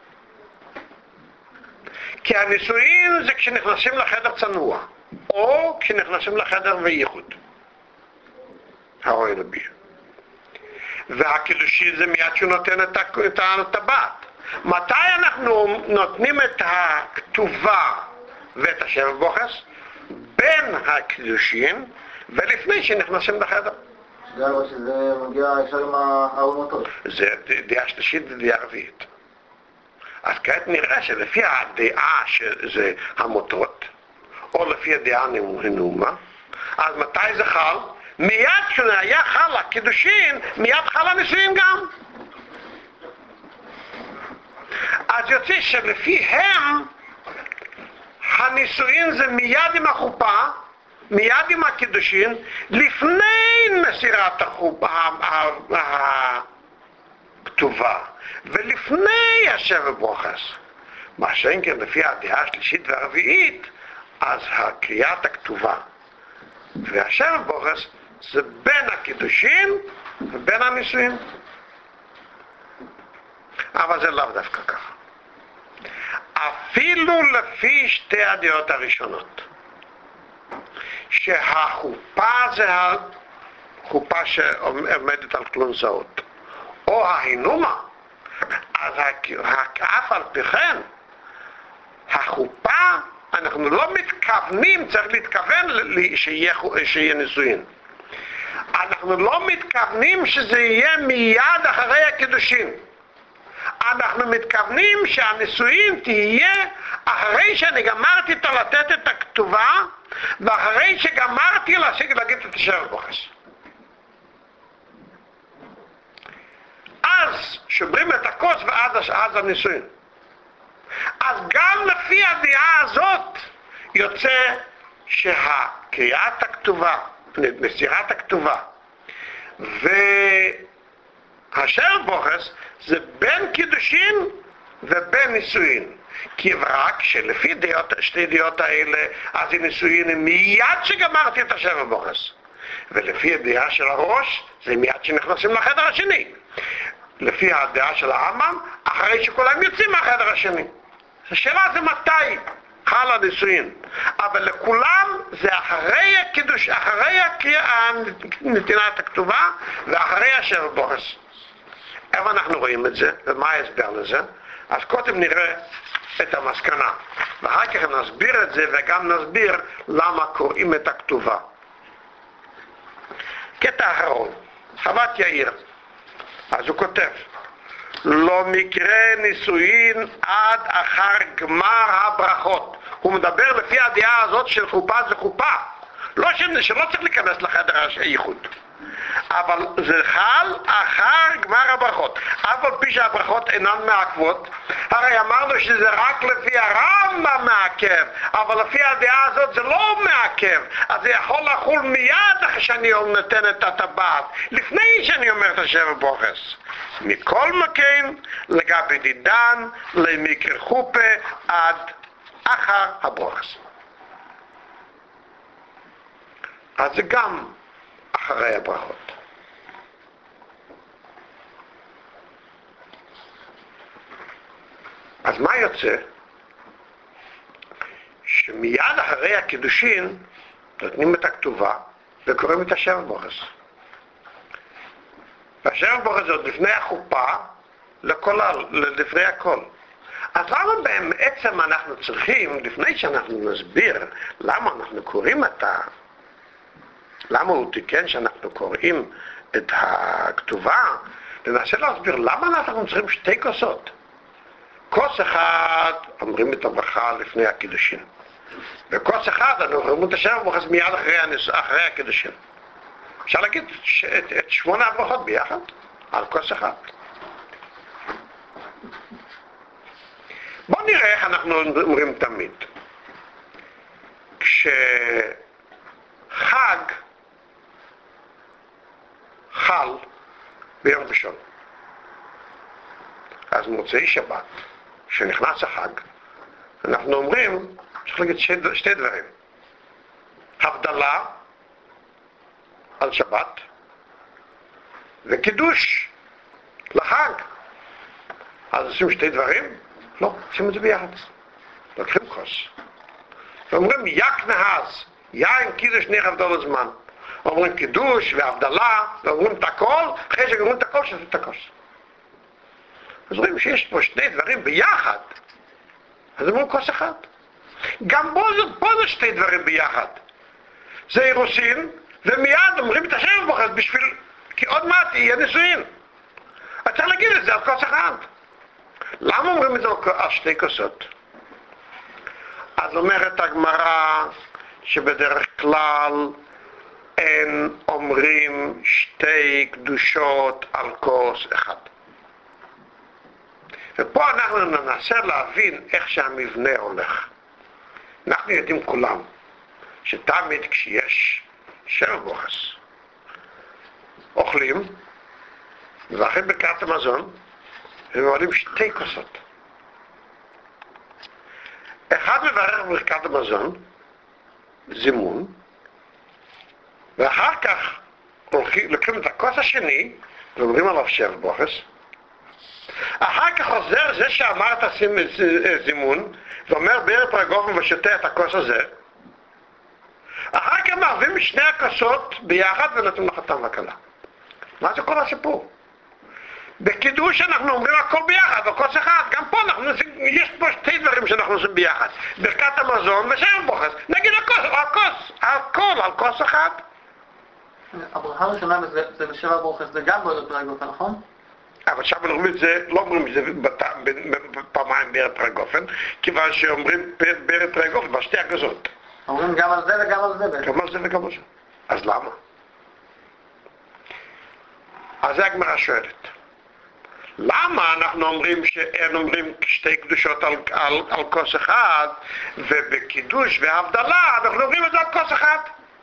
כי הנישואין זה כשנכנסים לחדר צנוע, או כשנכנסים לחדר וייחוד, הרוי לביה. והקידושין זה מיד שהוא נותן את הטבעת. מתי אנחנו נותנים את הכתובה ואת השבע בוחס? בין הקידושין ולפני שנכנסים לחדר. גם שזה מגיע ישר עם הארונותות. זה דעה שלישית ודעה רביעית. אז כעת נראה שלפי הדעה שזה המוטות, או לפי הדעה הנאומה, אז מתי זה חל? מיד כשהיה חל הקידושין, מיד חל הנישואין גם. אז יוצא שלפיהם הנישואין זה מיד עם החופה, מיד עם הקידושין, לפני מסירת החופה הכתובה, ולפני השבע ברוכס. מה שאין כן לפי הדעה השלישית והרביעית, אז הקריאת הכתובה והשבע ברוכס זה בין הקידושין ובין הנישואין. אבל זה לאו דווקא ככה. אפילו לפי שתי הדעות הראשונות, שהחופה זה החופה שעומדת על כלונסאות, או ההינומה, אז אף על פי כן, החופה, אנחנו לא מתכוונים, צריך להתכוון שיהיה, שיהיה נישואין. אנחנו לא מתכוונים שזה יהיה מיד אחרי הקידושין. אנחנו מתכוונים שהנישואין תהיה אחרי שאני גמרתי את לתת את הכתובה, ואחרי שגמרתי להגיד את השבע ברוכס. אז שומרים את הכוס ועד אז הנישואין. אז גם לפי הדעה הזאת יוצא שהקריאת הכתובה, מסירת הכתובה והשבע ברוכס זה בין קידושין ובין נישואין. כי רק שלפי דעות, שתי דעות האלה, אז הנישואין הם מיד שגמרתי את השבע ברוכס. ולפי הדעה של הראש, זה מיד שנכנסים לחדר השני. לפי הדעה של העמם, אחרי שכולם יוצאים מהחדר השני. השאלה זה מתי חל הנישואין. אבל לכולם זה אחרי הקידוש, אחרי נתינת הכתובה, ואחרי השבע ברוכס. איפה אנחנו רואים את זה, ומה ההסבר לזה? אז קודם נראה את המסקנה, ואחר כך נסביר את זה, וגם נסביר למה קוראים את הכתובה. קטע אחרון, חוות יאיר. אז הוא כותב, לא מקרה נישואין עד אחר גמר הברכות. הוא מדבר לפי הדעה הזאת של חופה זה חופה. לא שלא צריך להיכנס לחדר הייחוד. אבל זה חל אחר גמר הברכות. אף על פי שהברכות אינן מעכבות, הרי אמרנו שזה רק לפי הרמב"ם מעכב, אבל לפי הדעה הזאת זה לא מעכב. אז זה יכול לחול מיד אחרי שאני נותן את הטבעת, לפני שאני אומר את השבע ברוכס. מכל מקום, לגבי דידן, למקרה חופה, עד אחר הברוכס. אז זה גם אחרי הברכות. אז מה יוצא? שמיד אחרי הקידושין נותנים את הכתובה וקוראים את השבע ברוכס. והשבע ברוכס זה עוד לפני החופה, לכל, לפני הכל. אז למה בעצם אנחנו צריכים, לפני שאנחנו נסביר למה אנחנו קוראים את ה... למה הוא תיקן שאנחנו קוראים את הכתובה, ננסה להסביר למה אנחנו צריכים שתי כוסות. כוס אחד אומרים את הברכה לפני הקידושין, וכוס אחד אנחנו אומרים את השבע ברוכס מיד אחרי, אחרי הקידושין. אפשר להגיד ש... את, את שמונה הברכות ביחד על כוס אחד. בואו נראה איך אנחנו אומרים תמיד. כשחג חל ביום ראשון, אז מוצאי שבת, שנכנס החג, אנחנו אומרים, צריך להגיד שתי, שתי דברים. הבדלה על שבת, וקידוש לחג. אז עושים שתי דברים? לא, עושים את זה ביחד. לוקחים כוס. ואומרים, יק נהז, יין קידוש נך הבדל הזמן. אומרים קידוש והבדלה, ואומרים את הכל, אחרי שגומרים את הכל, שעושים את הכוס. אז רואים שיש פה שני דברים ביחד. אז אומרים כוס אחד. גם פה, פה זה שתי דברים ביחד. זה אירוסין, ומיד אומרים את השבע ברוכס בשביל, כי עוד מעט יהיה נישואין. אז צריך להגיד את זה על כוס אחד. למה אומרים את זה על שתי כוסות? אז אומרת הגמרא שבדרך כלל שאין אומרים שתי קדושות על כוס אחד. ופה אנחנו ננסה להבין איך שהמבנה הולך. אנחנו יודעים כולם שתמיד כשיש שבע ברוכס אוכלים, מברכים ברכת המזון ומעלים שתי כוסות. אחד מברך ברכת המזון, זימון, ואחר כך לוקחים את הכוס השני ואומרים עליו שבע ברוכס. אחר כך חוזר זה שאמר את הזימון ואומר בערב רגופן ושותה את הכוס הזה. אחר כך מערבים שני הכוסות ביחד ונותנים לחתן וכלה. מה זה כל הסיפור? בקידוש אנחנו אומרים הכל ביחד, בכוס אחד. גם פה אנחנו, יש פה שתי דברים שאנחנו עושים ביחד. ברכת המזון ושבע ברוכס. נגיד הכוס, הכוס, הכל על כוס אחד. הברכה הראשונה זה בשבע ברוכס, זה גם בערב רגופן, נכון? אבל שם אומרים את זה, לא אומרים את זה פעמיים בערב רגופן, כיוון שאומרים בערב רגופן בשתי הכוסות. אומרים גם על זה וגם על זה בעצם. גם על זה וגם על זה. אז למה? אז זה הגמרא שואלת. למה אנחנו אומרים שאין אומרים שתי קדושות על, על, על כוס אחד, ובקידוש והבדלה אנחנו אומרים את זה על כוס אחד?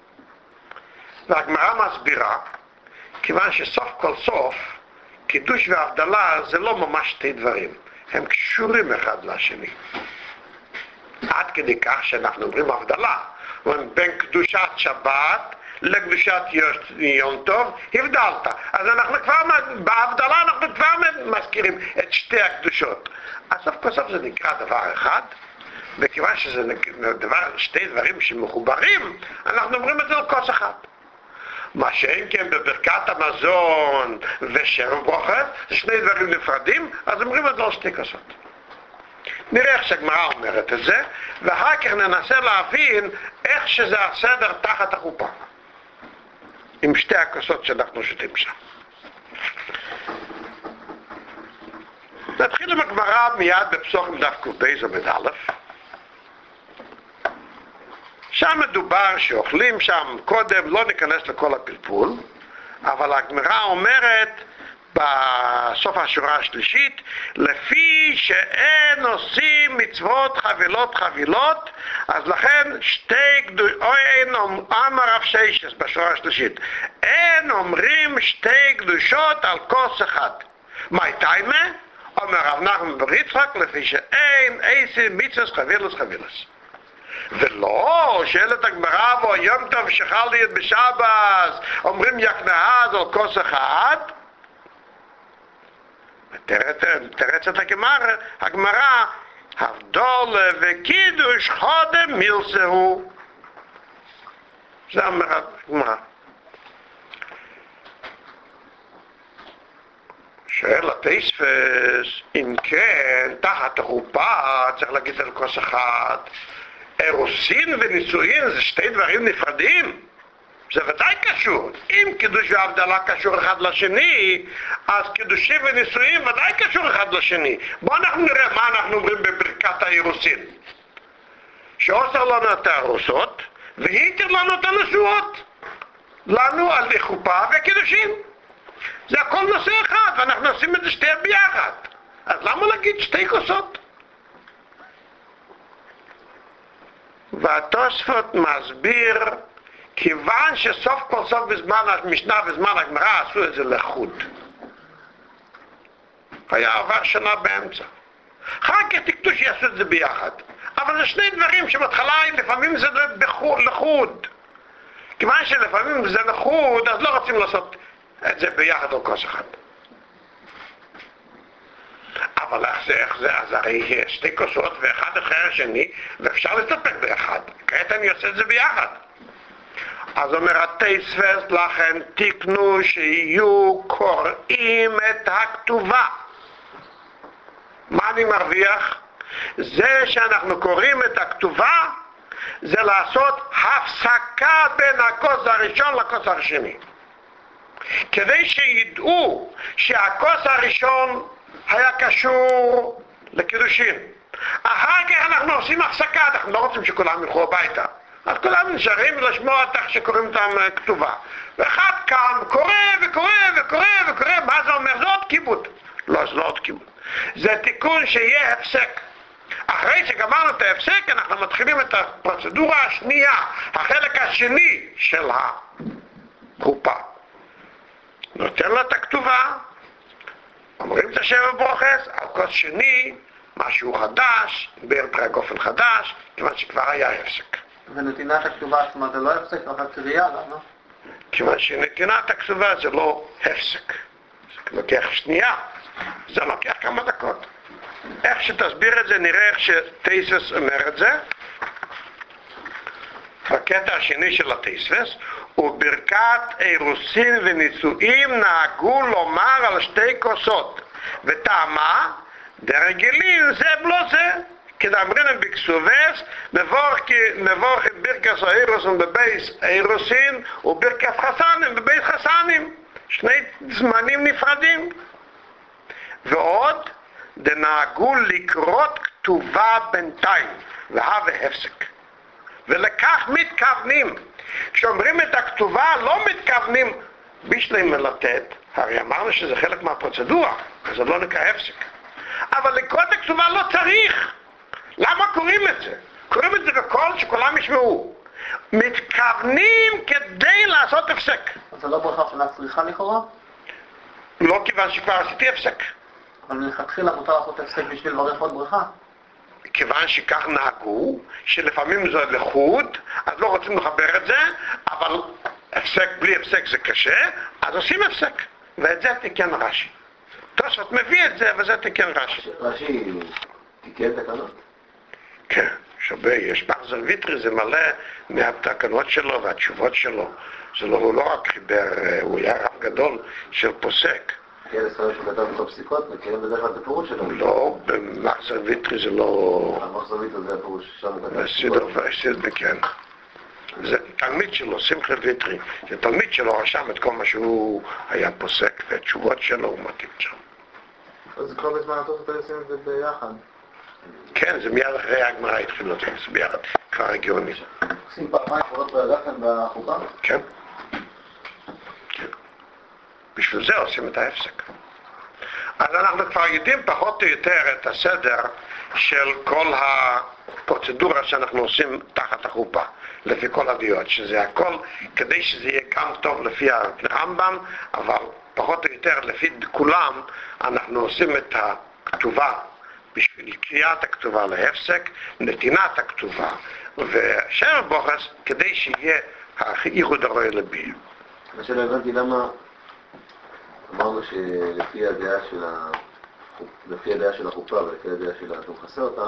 והגמרא מסבירה, כיוון שסוף כל סוף, קידוש והבדלה זה לא ממש שתי דברים. הם קשורים אחד לשני. עד כדי כך שאנחנו אומרים הבדלה. בין קדושת שבת לקדושת יום טוב, הבדלת. אז אנחנו כבר, בהבדלה אנחנו כבר מזכירים את שתי הקדושות. אז סוף כל סוף זה נקרא דבר אחד, וכיוון שזה דבר, שתי דברים שמחוברים, אנחנו אומרים את זה על כוס אחד. מה שאין כן בברכת המזון ושבע ברוכות, זה שני דברים נפרדים, אז אומרים את זה על שתי כוסות. נראה איך שהגמרא אומרת את זה, ואחר כך ננסה להבין איך שזה הסדר תחת החופה. עם שתי הכוסות שאנחנו שותים שם. נתחיל עם הגמרא מיד בפסוחים דף ק"ב עמוד א'. שם מדובר שאוכלים שם קודם, לא ניכנס לכל הפלפול, אבל הגמרא אומרת בסוף השורה השלישית, לפי שאין עושים מצוות חבילות חבילות, אז לכן שתי קדושות, או אין אמר רב שיישס בשורה השלישית, אין אומרים שתי קדושות על כוס אחד. מה תיימה? אומר רב נחמן בר יצחק, לפי שאין עושים מצוות חבילס חבילס. ולא, שאלת הגמרא בו יום טוב שחל להיות בשבס, אומרים יקנאז על כוס אחד, תרצת הגמרא, הגמרא, הבדול וקידוש חודם מילסהו. זה אמרת הגמרא. שואל התוספות, אם כן, תחת החופה צריך להגיד על כוס אחד. אירוסין ונישואין זה שתי דברים נפרדים. זה ודאי קשור. אם קידוש והבדלה קשור אחד לשני, אז קידושים ונישואים ודאי קשור אחד לשני. בואו אנחנו נראה מה אנחנו אומרים בברכת האירוסין. שאוסר לנו את הארוסות, והיתר לנו את הנשואות. לנו על חופה וקידושים. זה הכל נושא אחד, ואנחנו עושים את זה שתי ביחד. אז למה להגיד שתי כוסות? והתוספות מסביר, כיוון שסוף כל סוף בזמן המשנה ובזמן הגמרא עשו את זה לחוד. היה עבר שנה באמצע. אחר כך תקדוש שיעשו את זה ביחד. אבל זה שני דברים שבהתחלה לפעמים זה לחוד. כיוון שלפעמים זה לחוד, אז לא רוצים לעשות את זה ביחד על כוס אחד. אבל איך זה, איך זה, אז הרי יש שתי כוסות ואחד אחרי השני, ואפשר להסתפק באחד. כעת אני עושה את זה ביחד. אז אומר התוספות, לכן תקנו שיהיו קוראים את הכתובה. מה אני מרוויח? זה שאנחנו קוראים את הכתובה, זה לעשות הפסקה בין הכוס הראשון לכוס השני. כדי שידעו שהכוס הראשון היה קשור לקידושין. אחר כך אנחנו עושים הפסקה, אנחנו לא רוצים שכולם ילכו הביתה. אז כולם נשארים לשמוע את איך שקוראים אותם כתובה. ואחד קם, קורא וקורא וקורא וקורא, מה זה אומר? זה עוד כיבוד. לא, זה לא עוד כיבוד. זה תיקון שיהיה הפסק. אחרי שגמרנו את ההפסק, אנחנו מתחילים את הפרוצדורה השנייה, החלק השני של החופה. נותן לה את הכתובה, אומרים את השבע ברוכס, על כוס שני, משהו חדש, בערך אופן חדש, כיוון שכבר היה הפסק. ונתינת הכתובה עצמה זה לא הפסק, אבל קריאה, למה? כיוון שנתינת הכתובה זה לא הפסק. זה לוקח שנייה, זה לוקח כמה דקות. איך שתסביר את זה, נראה איך שטייסס אומר את זה. בקטע השני של הטייסס, וברכת אירוסין ונישואים נהגו לומר על שתי כוסות, וטעמה, דרגלים זה בלו זה, כדאמרינם בקסובס, מבורך את ברכת האירוסין בבייס אירוסין, וברכת חסנים בבייס חסנים, שני זמנים נפרדים. ועוד, דנהגו לקרות כתובה בינתיים, והווה הפסק. ולכך מתכוונים. כשאומרים את הכתובה לא מתכוונים בשלם לתת, הרי אמרנו שזה חלק מהפרוצדורה, אז זה לא נקרא הפסק. אבל לקרוא את הכתובה לא צריך. למה קוראים את זה? קוראים את זה בקול שכולם ישמעו. מתכוונים כדי לעשות הפסק. אז זה לא ברכה של הצריכה לכאורה? לא, כיוון שכבר עשיתי הפסק. אבל מלכתחילה מותר לעשות הפסק בשביל לברך עוד ברכה. כיוון שכך נהגו, שלפעמים זה לחוד, אז לא רוצים לחבר את זה, אבל הפסק בלי הפסק זה קשה, אז עושים הפסק. ואת זה תיקן רש"י. תוספות מביא את זה, וזה תיקן רש"י. רש"י תיקן תקנות? כן, שווה, יש מחזר ויטרי, זה מלא מהתקנות שלו והתשובות שלו. זה לא, הוא לא רק חיבר, הוא היה רב גדול של פוסק. כן, ישראל שהוא כתב את הפסיקות, מכירים בדרך כלל את הפירוש שלו? לא, במחזר ויטרי זה לא... המחזר ויטרי זה הפירוש שם כתב את הפסיקות. בסדר, כן. זה תלמיד שלו, שמחה ויטרי. זה תלמיד שלו רשם את כל מה שהוא היה פוסק, והתשובות שלו הוא מתאים שם. אז כבר בזמן התוספות היו עושים את זה ביחד. כן, זה מיד אחרי הגמרא התחילו את זה ביחד, כבר הגיוני. עושים פעמיים קורות בידכם בחופה? כן. כן. בשביל זה עושים את ההפסק. אז אנחנו כבר יודעים פחות או יותר את הסדר של כל הפרוצדורה שאנחנו עושים תחת החופה, לפי כל הדעות, שזה הכל כדי שזה יהיה גם טוב לפי הרמב"ם, אבל פחות או יותר לפי כולם אנחנו עושים את הכתובה בשביל קריאת הכתובה להפסק, נתינת הכתובה ושבע ברוכס כדי שיהיה ייחוד הרואה לבי. מה שלא הבנתי למה אמרנו שלפי הדעה של ה... לפי הדעה של החופה ולפי הדעה של אתה מכסה אותה,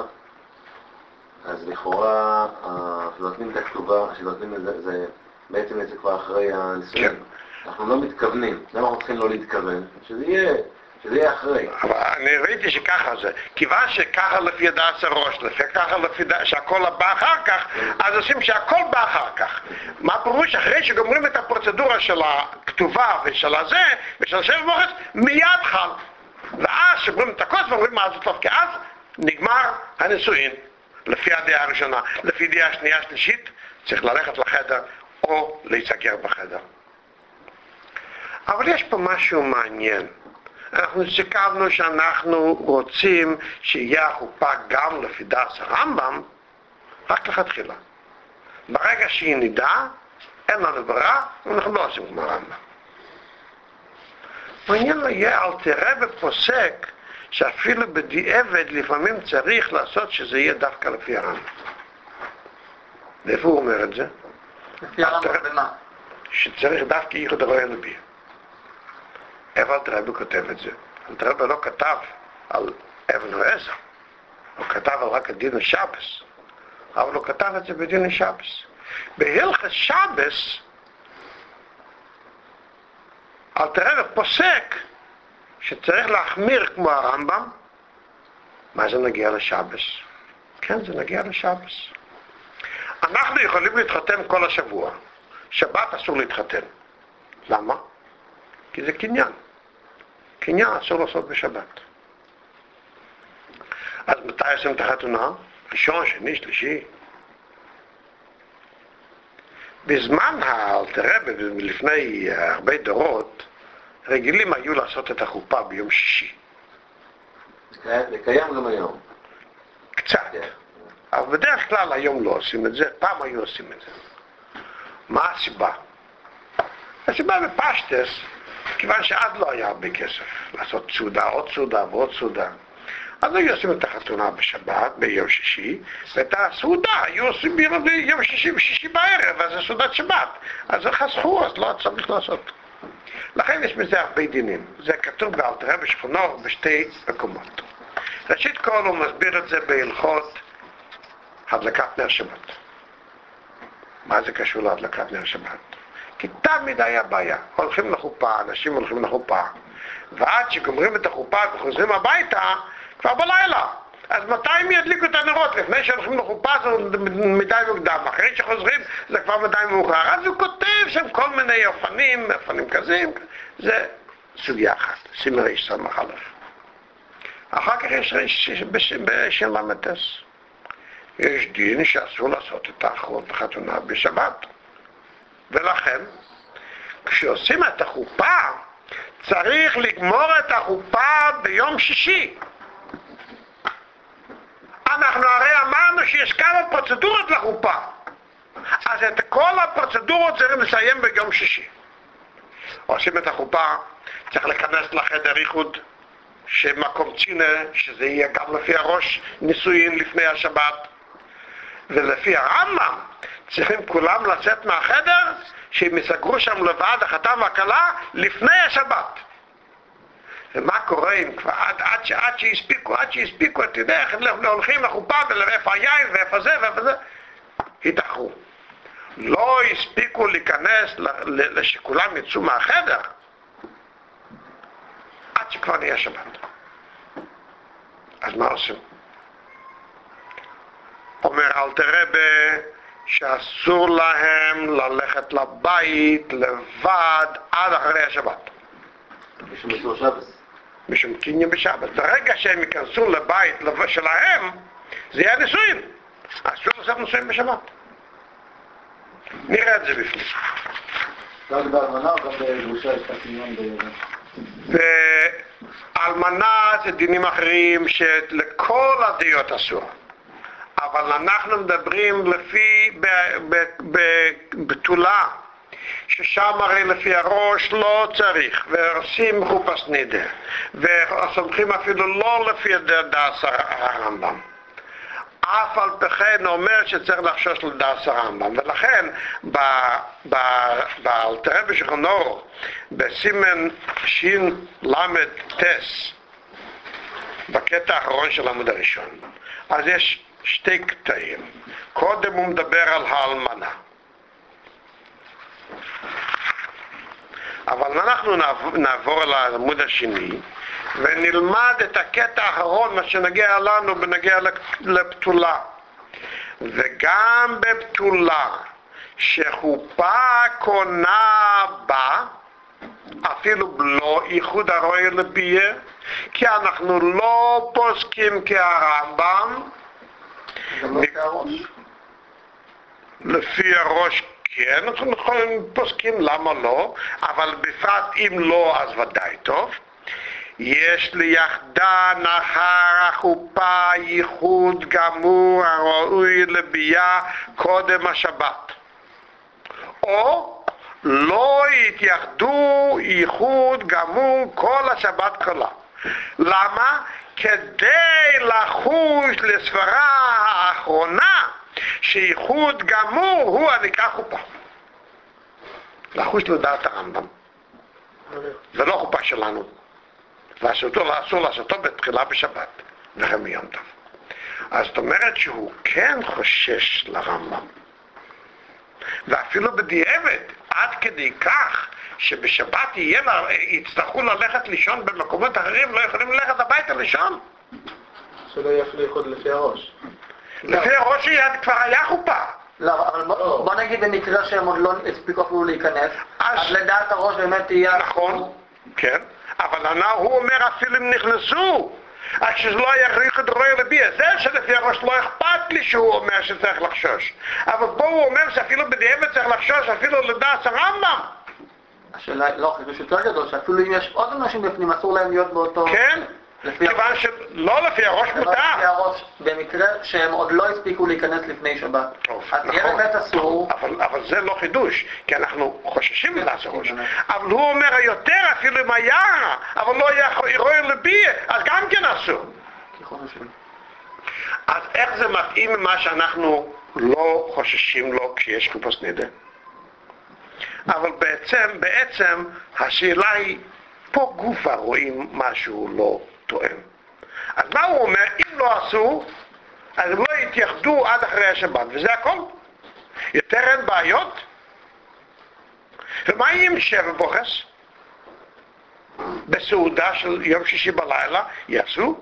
אז לכאורה שנותנים את הכתובה, שנותנים את זה, זה בעצם זה כבר אחרי הנישואים. כן. אנחנו לא מתכוונים. למה אנחנו צריכים לא להתכוון? שזה יהיה, שזה יהיה אחרי. אבל אני ראיתי שככה זה. כיוון שככה לפי דעת הראש, לפי ככה לפי דעת שהכל בא אחר כך, אז עושים שהכל בא אחר כך. מה פירוש? אחרי שגומרים את הפרוצדורה של הכתובה ושל הזה, ושל שבע ברוכס, מיד חל. ואז שגומרים את הכוס ואומרים מה זה טוב, כי אז נגמר הנישואין. לפי הדעה הראשונה. לפי דעה השנייה השלישית, צריך ללכת לחדר או להיסגר בחדר. אבל יש פה משהו מעניין. אנחנו סיכמנו שאנחנו רוצים שיהיה החופה גם לפי דעת הרמב"ם, רק לכתחילה. ברגע שהיא נדעה, אין לנו ברירה, אנחנו לא עושים כמו הרמב"ם. מעניין יהיה אל תראה בפוסק, שאפילו בדיעבד לפעמים צריך לעשות שזה יהיה דווקא לפי הרמב"ם. ואיפה הוא אומר את זה? לפי הרמב"ם במה? שצריך דווקא ייחוד הרואה לבי. איפה אלתרעבי כותב את זה? אלתרעבי לא כתב על אבן העזר, הוא כתב על רק הדין השבס, אבל הוא כתב את זה בדין השבס. בהלכות שבס, אלתרעבי פוסק שצריך להחמיר כמו הרמב"ם. מה זה נגיע לשבס? כן, זה נגיע לשבס. אנחנו יכולים להתחתן כל השבוע. שבת אסור להתחתן. למה? כי זה קניין. קניין אסור לעשות בשבת. אז מתי עושים את החתונה? ראשון, שני, שלישי. בזמן האלתר רבי, לפני הרבה דורות, רגילים היו לעשות את החופה ביום שישי. לקיים גם היום. קצת. אבל בדרך כלל היום לא עושים את זה, פעם היו עושים את זה. מה הסיבה? הסיבה בפשטס, כיוון שעד לא היה הרבה כסף לעשות סעודה, עוד סעודה ועוד סעודה. אז היו עושים את החתונה בשבת, ביום שישי, ואת הסעודה היו עושים ביום שישי ושישי בערב, אז זה סעודת שבת. אז זה חסכו, אז לא צריך לעשות. לכן יש בזה הרבה דינים. זה כתוב באלתר רבי שולחן אורוך בשתי מקומות. ראשית כל הוא מסביר את זה בהלכות הדלקת נר שבת. מה זה קשור להדלקת נר שבת? כי תמיד היה בעיה. הולכים לחופה, אנשים הולכים לחופה, ועד שגומרים את החופה וחוזרים הביתה, כבר בלילה. אז מתי הם ידליקו את הנרות? לפני שהולכים לחופה זה מדי מוקדם, אחרי שחוזרים זה כבר מדי מאוחר. אז הוא כותב שם כל מיני אופנים, אופנים כזים, זה סוגיה אחת, סימן איש סמך א'. אחר כך יש בשל למטס. יש דין שאסור לעשות את האחרות בחתונה בשבת. ולכן, כשעושים את החופה, צריך לגמור את החופה ביום שישי. אנחנו הרי אמרנו שיש כמה פרוצדורות לחופה. אז את כל הפרוצדורות צריכים לסיים ביום שישי. עושים את החופה, צריך להיכנס לחדר איחוד, שמקום צינה, שזה יהיה גם לפי הראש נישואין לפני השבת. ולפי הרמב"ם, צריכים כולם לצאת מהחדר, שהם יסגרו שם לבד החתן והכלה לפני השבת. ומה קורה אם כבר עד, עד, עד שהספיקו, עד שהספיקו, אתה יודע, איך הולכים לחופה ואיפה היין ואיפה זה ואיפה זה, התאחרו. לא הספיקו להיכנס לשכולם יצאו מהחדר, עד שכבר נהיה שבת. אז מה עושים? אומר אלתר רבי שאסור להם ללכת לבית לבד עד אחרי השבת. משום מסור שבת. משום קניין בשבת. ברגע שהם ייכנסו לבית שלהם, זה יהיה נישואין. אסור לעשות נישואין בשבת. נראה את זה בפנים. גם באלמנה או גם בגרושה יש את הקניין ב... באלמנה זה דינים אחרים שלכל הדעות אסור. אבל אנחנו מדברים לפי בתולה, ששם הרי לפי הראש לא צריך, ועושים חופש נידה, וסומכים אפילו לא לפי דעת הרמב"ם. אף על פי כן אומר שצריך לחשוש לדעת הרמב"ם, ולכן באלתר רבי שולחן אורוך, בסימן שין למד טס, בקטע האחרון של העמוד הראשון, אז יש שתי קטעים. קודם הוא מדבר על האלמנה. אבל אנחנו נעבור על העמוד השני ונלמד את הקטע האחרון, מה שנגיע לנו בנגיע לפתולה. וגם בפתולה שחופה קונה בה, אפילו לא איחוד הרואה לביה, כי אנחנו לא פוסקים כהרמב"ם, לפי הראש כן, אנחנו פוסקים למה לא, אבל בפרט אם לא אז ודאי טוב. יש ליחדן אחר החופה ייחוד גמור הראוי לבייה קודם השבת, או לא יתייחדו ייחוד גמור כל השבת כולה. למה? כדי לחוש לסברה האחרונה שייחוד גמור הוא הנקרא חופה. לחוש לדעת הרמב"ם. זה לא חופה שלנו. ואסור לעשותו בתחילה בשבת וכן ביום טוב. אז זאת אומרת שהוא כן חושש לרמב"ם. ואפילו בדיעבד, עד כדי כך שבשבת יהיה לה, יצטרכו ללכת לישון במקומות אחרים, לא יכולים ללכת הביתה לישון. שלא יפליחו לפי הראש. לפי הראש כבר היה חופה. לא, אבל בוא נגיד במקרה שהם עוד לא הספיקו אפילו להיכנס, אז לדעת הראש באמת תהיה... נכון, כן. אבל הוא אומר אפילו אם נכנסו, אז שזה לא היה ייחוד רואה לביע, זה שלפי הראש לא אכפת לי שהוא אומר שצריך לחשוש. אבל פה הוא אומר שאפילו בדיעבד צריך לחשוש, אפילו לדעת הרמב"ם. השאלה, לא, חידוש יותר גדול, שאפילו אם יש עוד אנשים בפנים, אסור להם להיות באותו... כן, כיוון שלא לפי הראש מותר. לפי הראש, במקרה שהם עוד לא הספיקו להיכנס לפני שבת. אז יהיה באמת אסור. אבל זה לא חידוש, כי אנחנו חוששים לדעת הראש. אבל הוא אומר יותר, אפילו אם היה, אבל לא היה רואה לביע, אז גם כן אסור. אז איך זה מתאים ממה שאנחנו לא חוששים לו כשיש חיפוש נדר? אבל בעצם, בעצם השאלה היא, פה גופה רואים משהו לא תואם. אז מה הוא אומר? אם לא עשו, אז הם לא יתייחדו עד אחרי השבת, וזה הכל. יותר אין בעיות. ומה יהיה עם שבע בוחס? בסעודה של יום שישי בלילה, יעשו?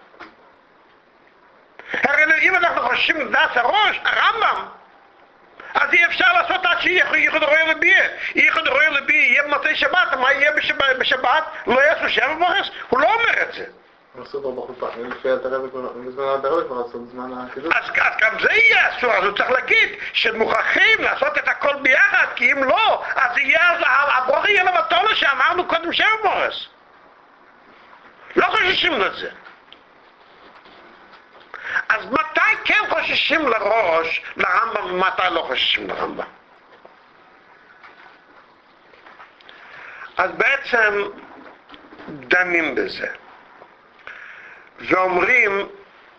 הרי אם אנחנו חושבים לדעת הראש, הרמב"ם, אז אי אפשר לעשות עד שיהיה ייחוד רואה לביע. ייחוד רואה לביע יהיה במוצאי שבת, מה יהיה בשבת? בשבת? לא יעשו שבע בוחס? הוא לא אומר את זה. עשו בו בחופה, לפי אלתרעבי, בזמן אלתרעבי כבר עשו בזמן החידוש. אז גם זה יהיה אסור, אז הוא צריך להגיד שמוכרחים לעשות את הכל ביחד, כי אם לא, אז יהיה, הברוך יהיה לבטולה שאמרנו קודם שבע בוחס. לא חוששים לזה. אז מתי כן חוששים לראש, לרמב"ם, ומתי לא חוששים לרמב"ם? אז בעצם דנים בזה. ואומרים,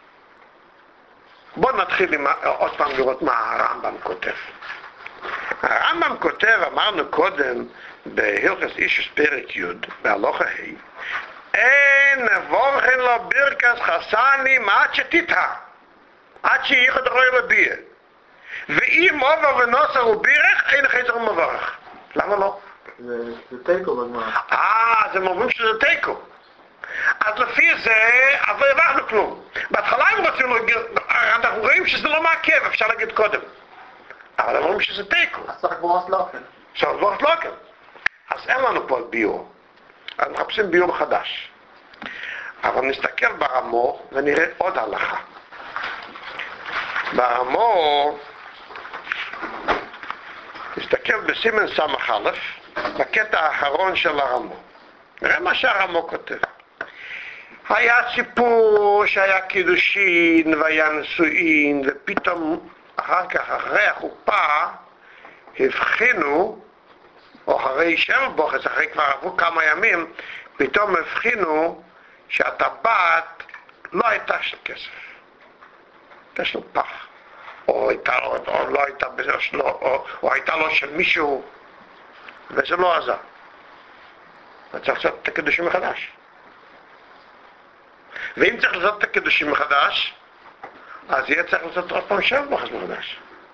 בואו נתחיל עם, עוד פעם לראות מה הרמב"ם כותב. הרמב"ם כותב, אמרנו קודם, בהלכות אישוס פרק י' בהלכה ה', אין נבורכן לו ברכס חסנים עד שתיתה, עד שייחוד רואה לביע. ואם עובר ונוסר ובירך, אין חזר ומברך. למה לא? זה תיקו בגמרא. אה, אז הם אומרים שזה תיקו. אז לפי זה, אז לא הבנו כלום. בהתחלה הם רוצים להגיד, אנחנו רואים שזה לא מעכב, אפשר להגיד קודם. אבל הם אומרים שזה תיקו. אז צריך בורס לוקל. צריך בורס לוקל. אז אין לנו פה ביור. אז מחפשים ביור חדש. אבל נסתכל ברמו ונראה עוד הלכה. ברמו, נסתכל בסימן סמך א', בקטע האחרון של הרמו. נראה מה שהרמו כותב. היה סיפור שהיה קידושין והיה נשואין, ופתאום אחר כך, אחרי החופה, הבחינו, או אחרי שבע בוחס, אחרי כבר עברו כמה ימים, פתאום הבחינו שהטבעת לא הייתה של כסף. הייתה של פח. או, הייתה, או, או לא הייתה בזה שלו, או, או הייתה לו של מישהו, וזה לא עזר. וצריך לעשות את הקידושים מחדש. ואם צריך לעשות את הקידושים מחדש, אז יהיה צריך לעשות עוד פעם שבע בוחס מחדש.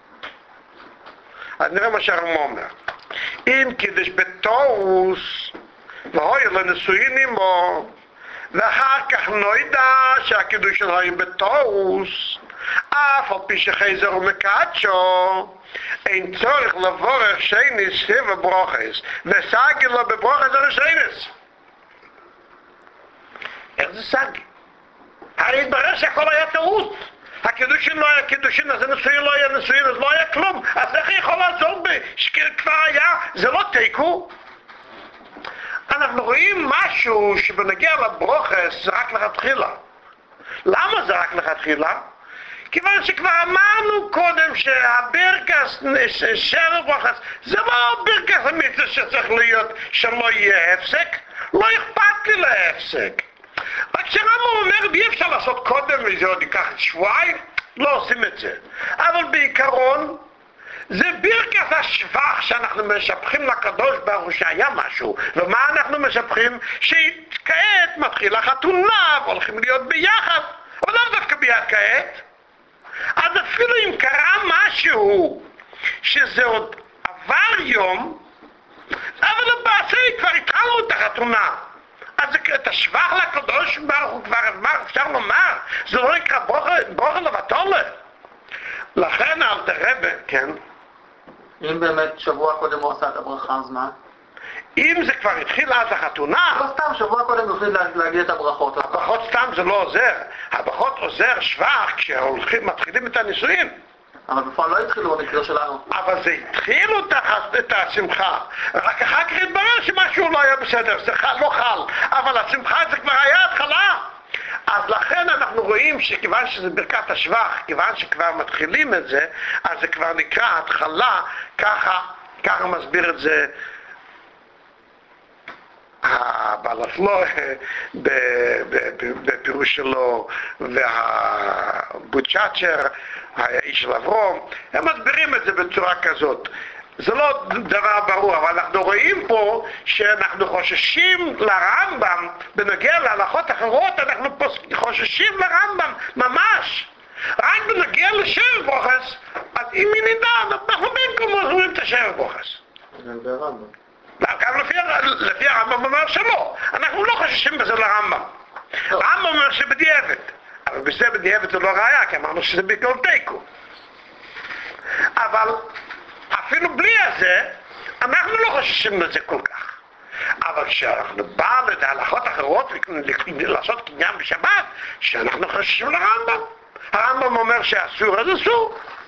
אז נראה מה שהרמב"ם אומר. אם קידוש בתורוס, והוי לנשואין עמו, ואחר כך נוידע שהקידושין היו בתורוס, אף על פי שחזר ומקדשו, אין צורך לבורך שייניס שבע ברוכס, וסגי לו בברוכס הראשונס. איך זה סגי? הרי התברר שהכל היה טעות. הקידושין לא היה קידושין, אז הנשואין לא היה נשואין, אז לא היה כלום. אז איך יכול לעזור שכבר היה? זה לא תיקו. אנחנו רואים משהו שבנגיע לברוכס זה רק לכתחילה. למה זה רק לכתחילה? כיוון שכבר אמרנו קודם שהברכס של הברוכס זה לא ברכס המצווה שצריך להיות שלא יהיה הפסק. לא אכפת לי להפסק. רק שרמב"ם אומר אי אפשר לעשות קודם וזה עוד ייקח שבועיים, לא עושים את זה. אבל בעיקרון זה ברכת השבח שאנחנו משבחים לקדוש ברוך הוא שהיה משהו. ומה אנחנו משבחים? שכעת מתחילה חתונה והולכים להיות ביחד, אבל לא דווקא ביחד כעת. אז אפילו אם קרה משהו שזה עוד עבר יום, אבל למעשה כבר התחלנו את החתונה. אז את השבח לקדוש ברוך הוא כבר אפשר לומר, זה לא נקרא ברוך לבטולה. לכן אלתר רבי, כן? אם באמת שבוע קודם הוא עשה את הברכה, אז מה? אם זה כבר התחיל אז החתונה, לא סתם, שבוע קודם נוכל להגיד את הברכות. הברכות סתם זה לא עוזר. הברכות עוזר שבח כשהולכים, מתחילים את הנישואים. אבל בפועל לא התחילו במקרה שלנו. אבל זה התחילו את השמחה. רק אחר כך התברר שמשהו לא היה בסדר, זה לא חל. אבל השמחה זה כבר היה התחלה. אז לכן אנחנו רואים שכיוון שזה ברכת השבח, כיוון שכבר מתחילים את זה, אז זה כבר נקרא התחלה, ככה, ככה מסביר את זה הבעל הפלוא בפירוש שלו, והבוצ'אצ'ר, האיש של אברום, הם מסבירים את זה בצורה כזאת. זה לא דבר ברור, אבל אנחנו רואים פה שאנחנו חוששים לרמב"ם, בנוגע להלכות אחרות, אנחנו חוששים לרמב"ם, ממש. רק בנוגע לשבט ברכס, אז אם מי נדע, אנחנו במקום אומרים את השבט ברכס. זה הרמב"ם. גם לפי, לפי הרמב"ם אומר שלא. אנחנו לא חוששים בזה לרמב"ם. הרמב"ם אומר שבדיעבד. אבל בזה בדיעבד זה לא ראיה, כי אמרנו שזה בכל תיקו. אבל אפילו בלי הזה, אנחנו לא חוששים בזה כל כך. אבל כשאנחנו באים להלכות אחרות לעשות קניין בשבת, שאנחנו חוששים לרמב"ם. הרמב"ם אומר שאסור, אז אסור.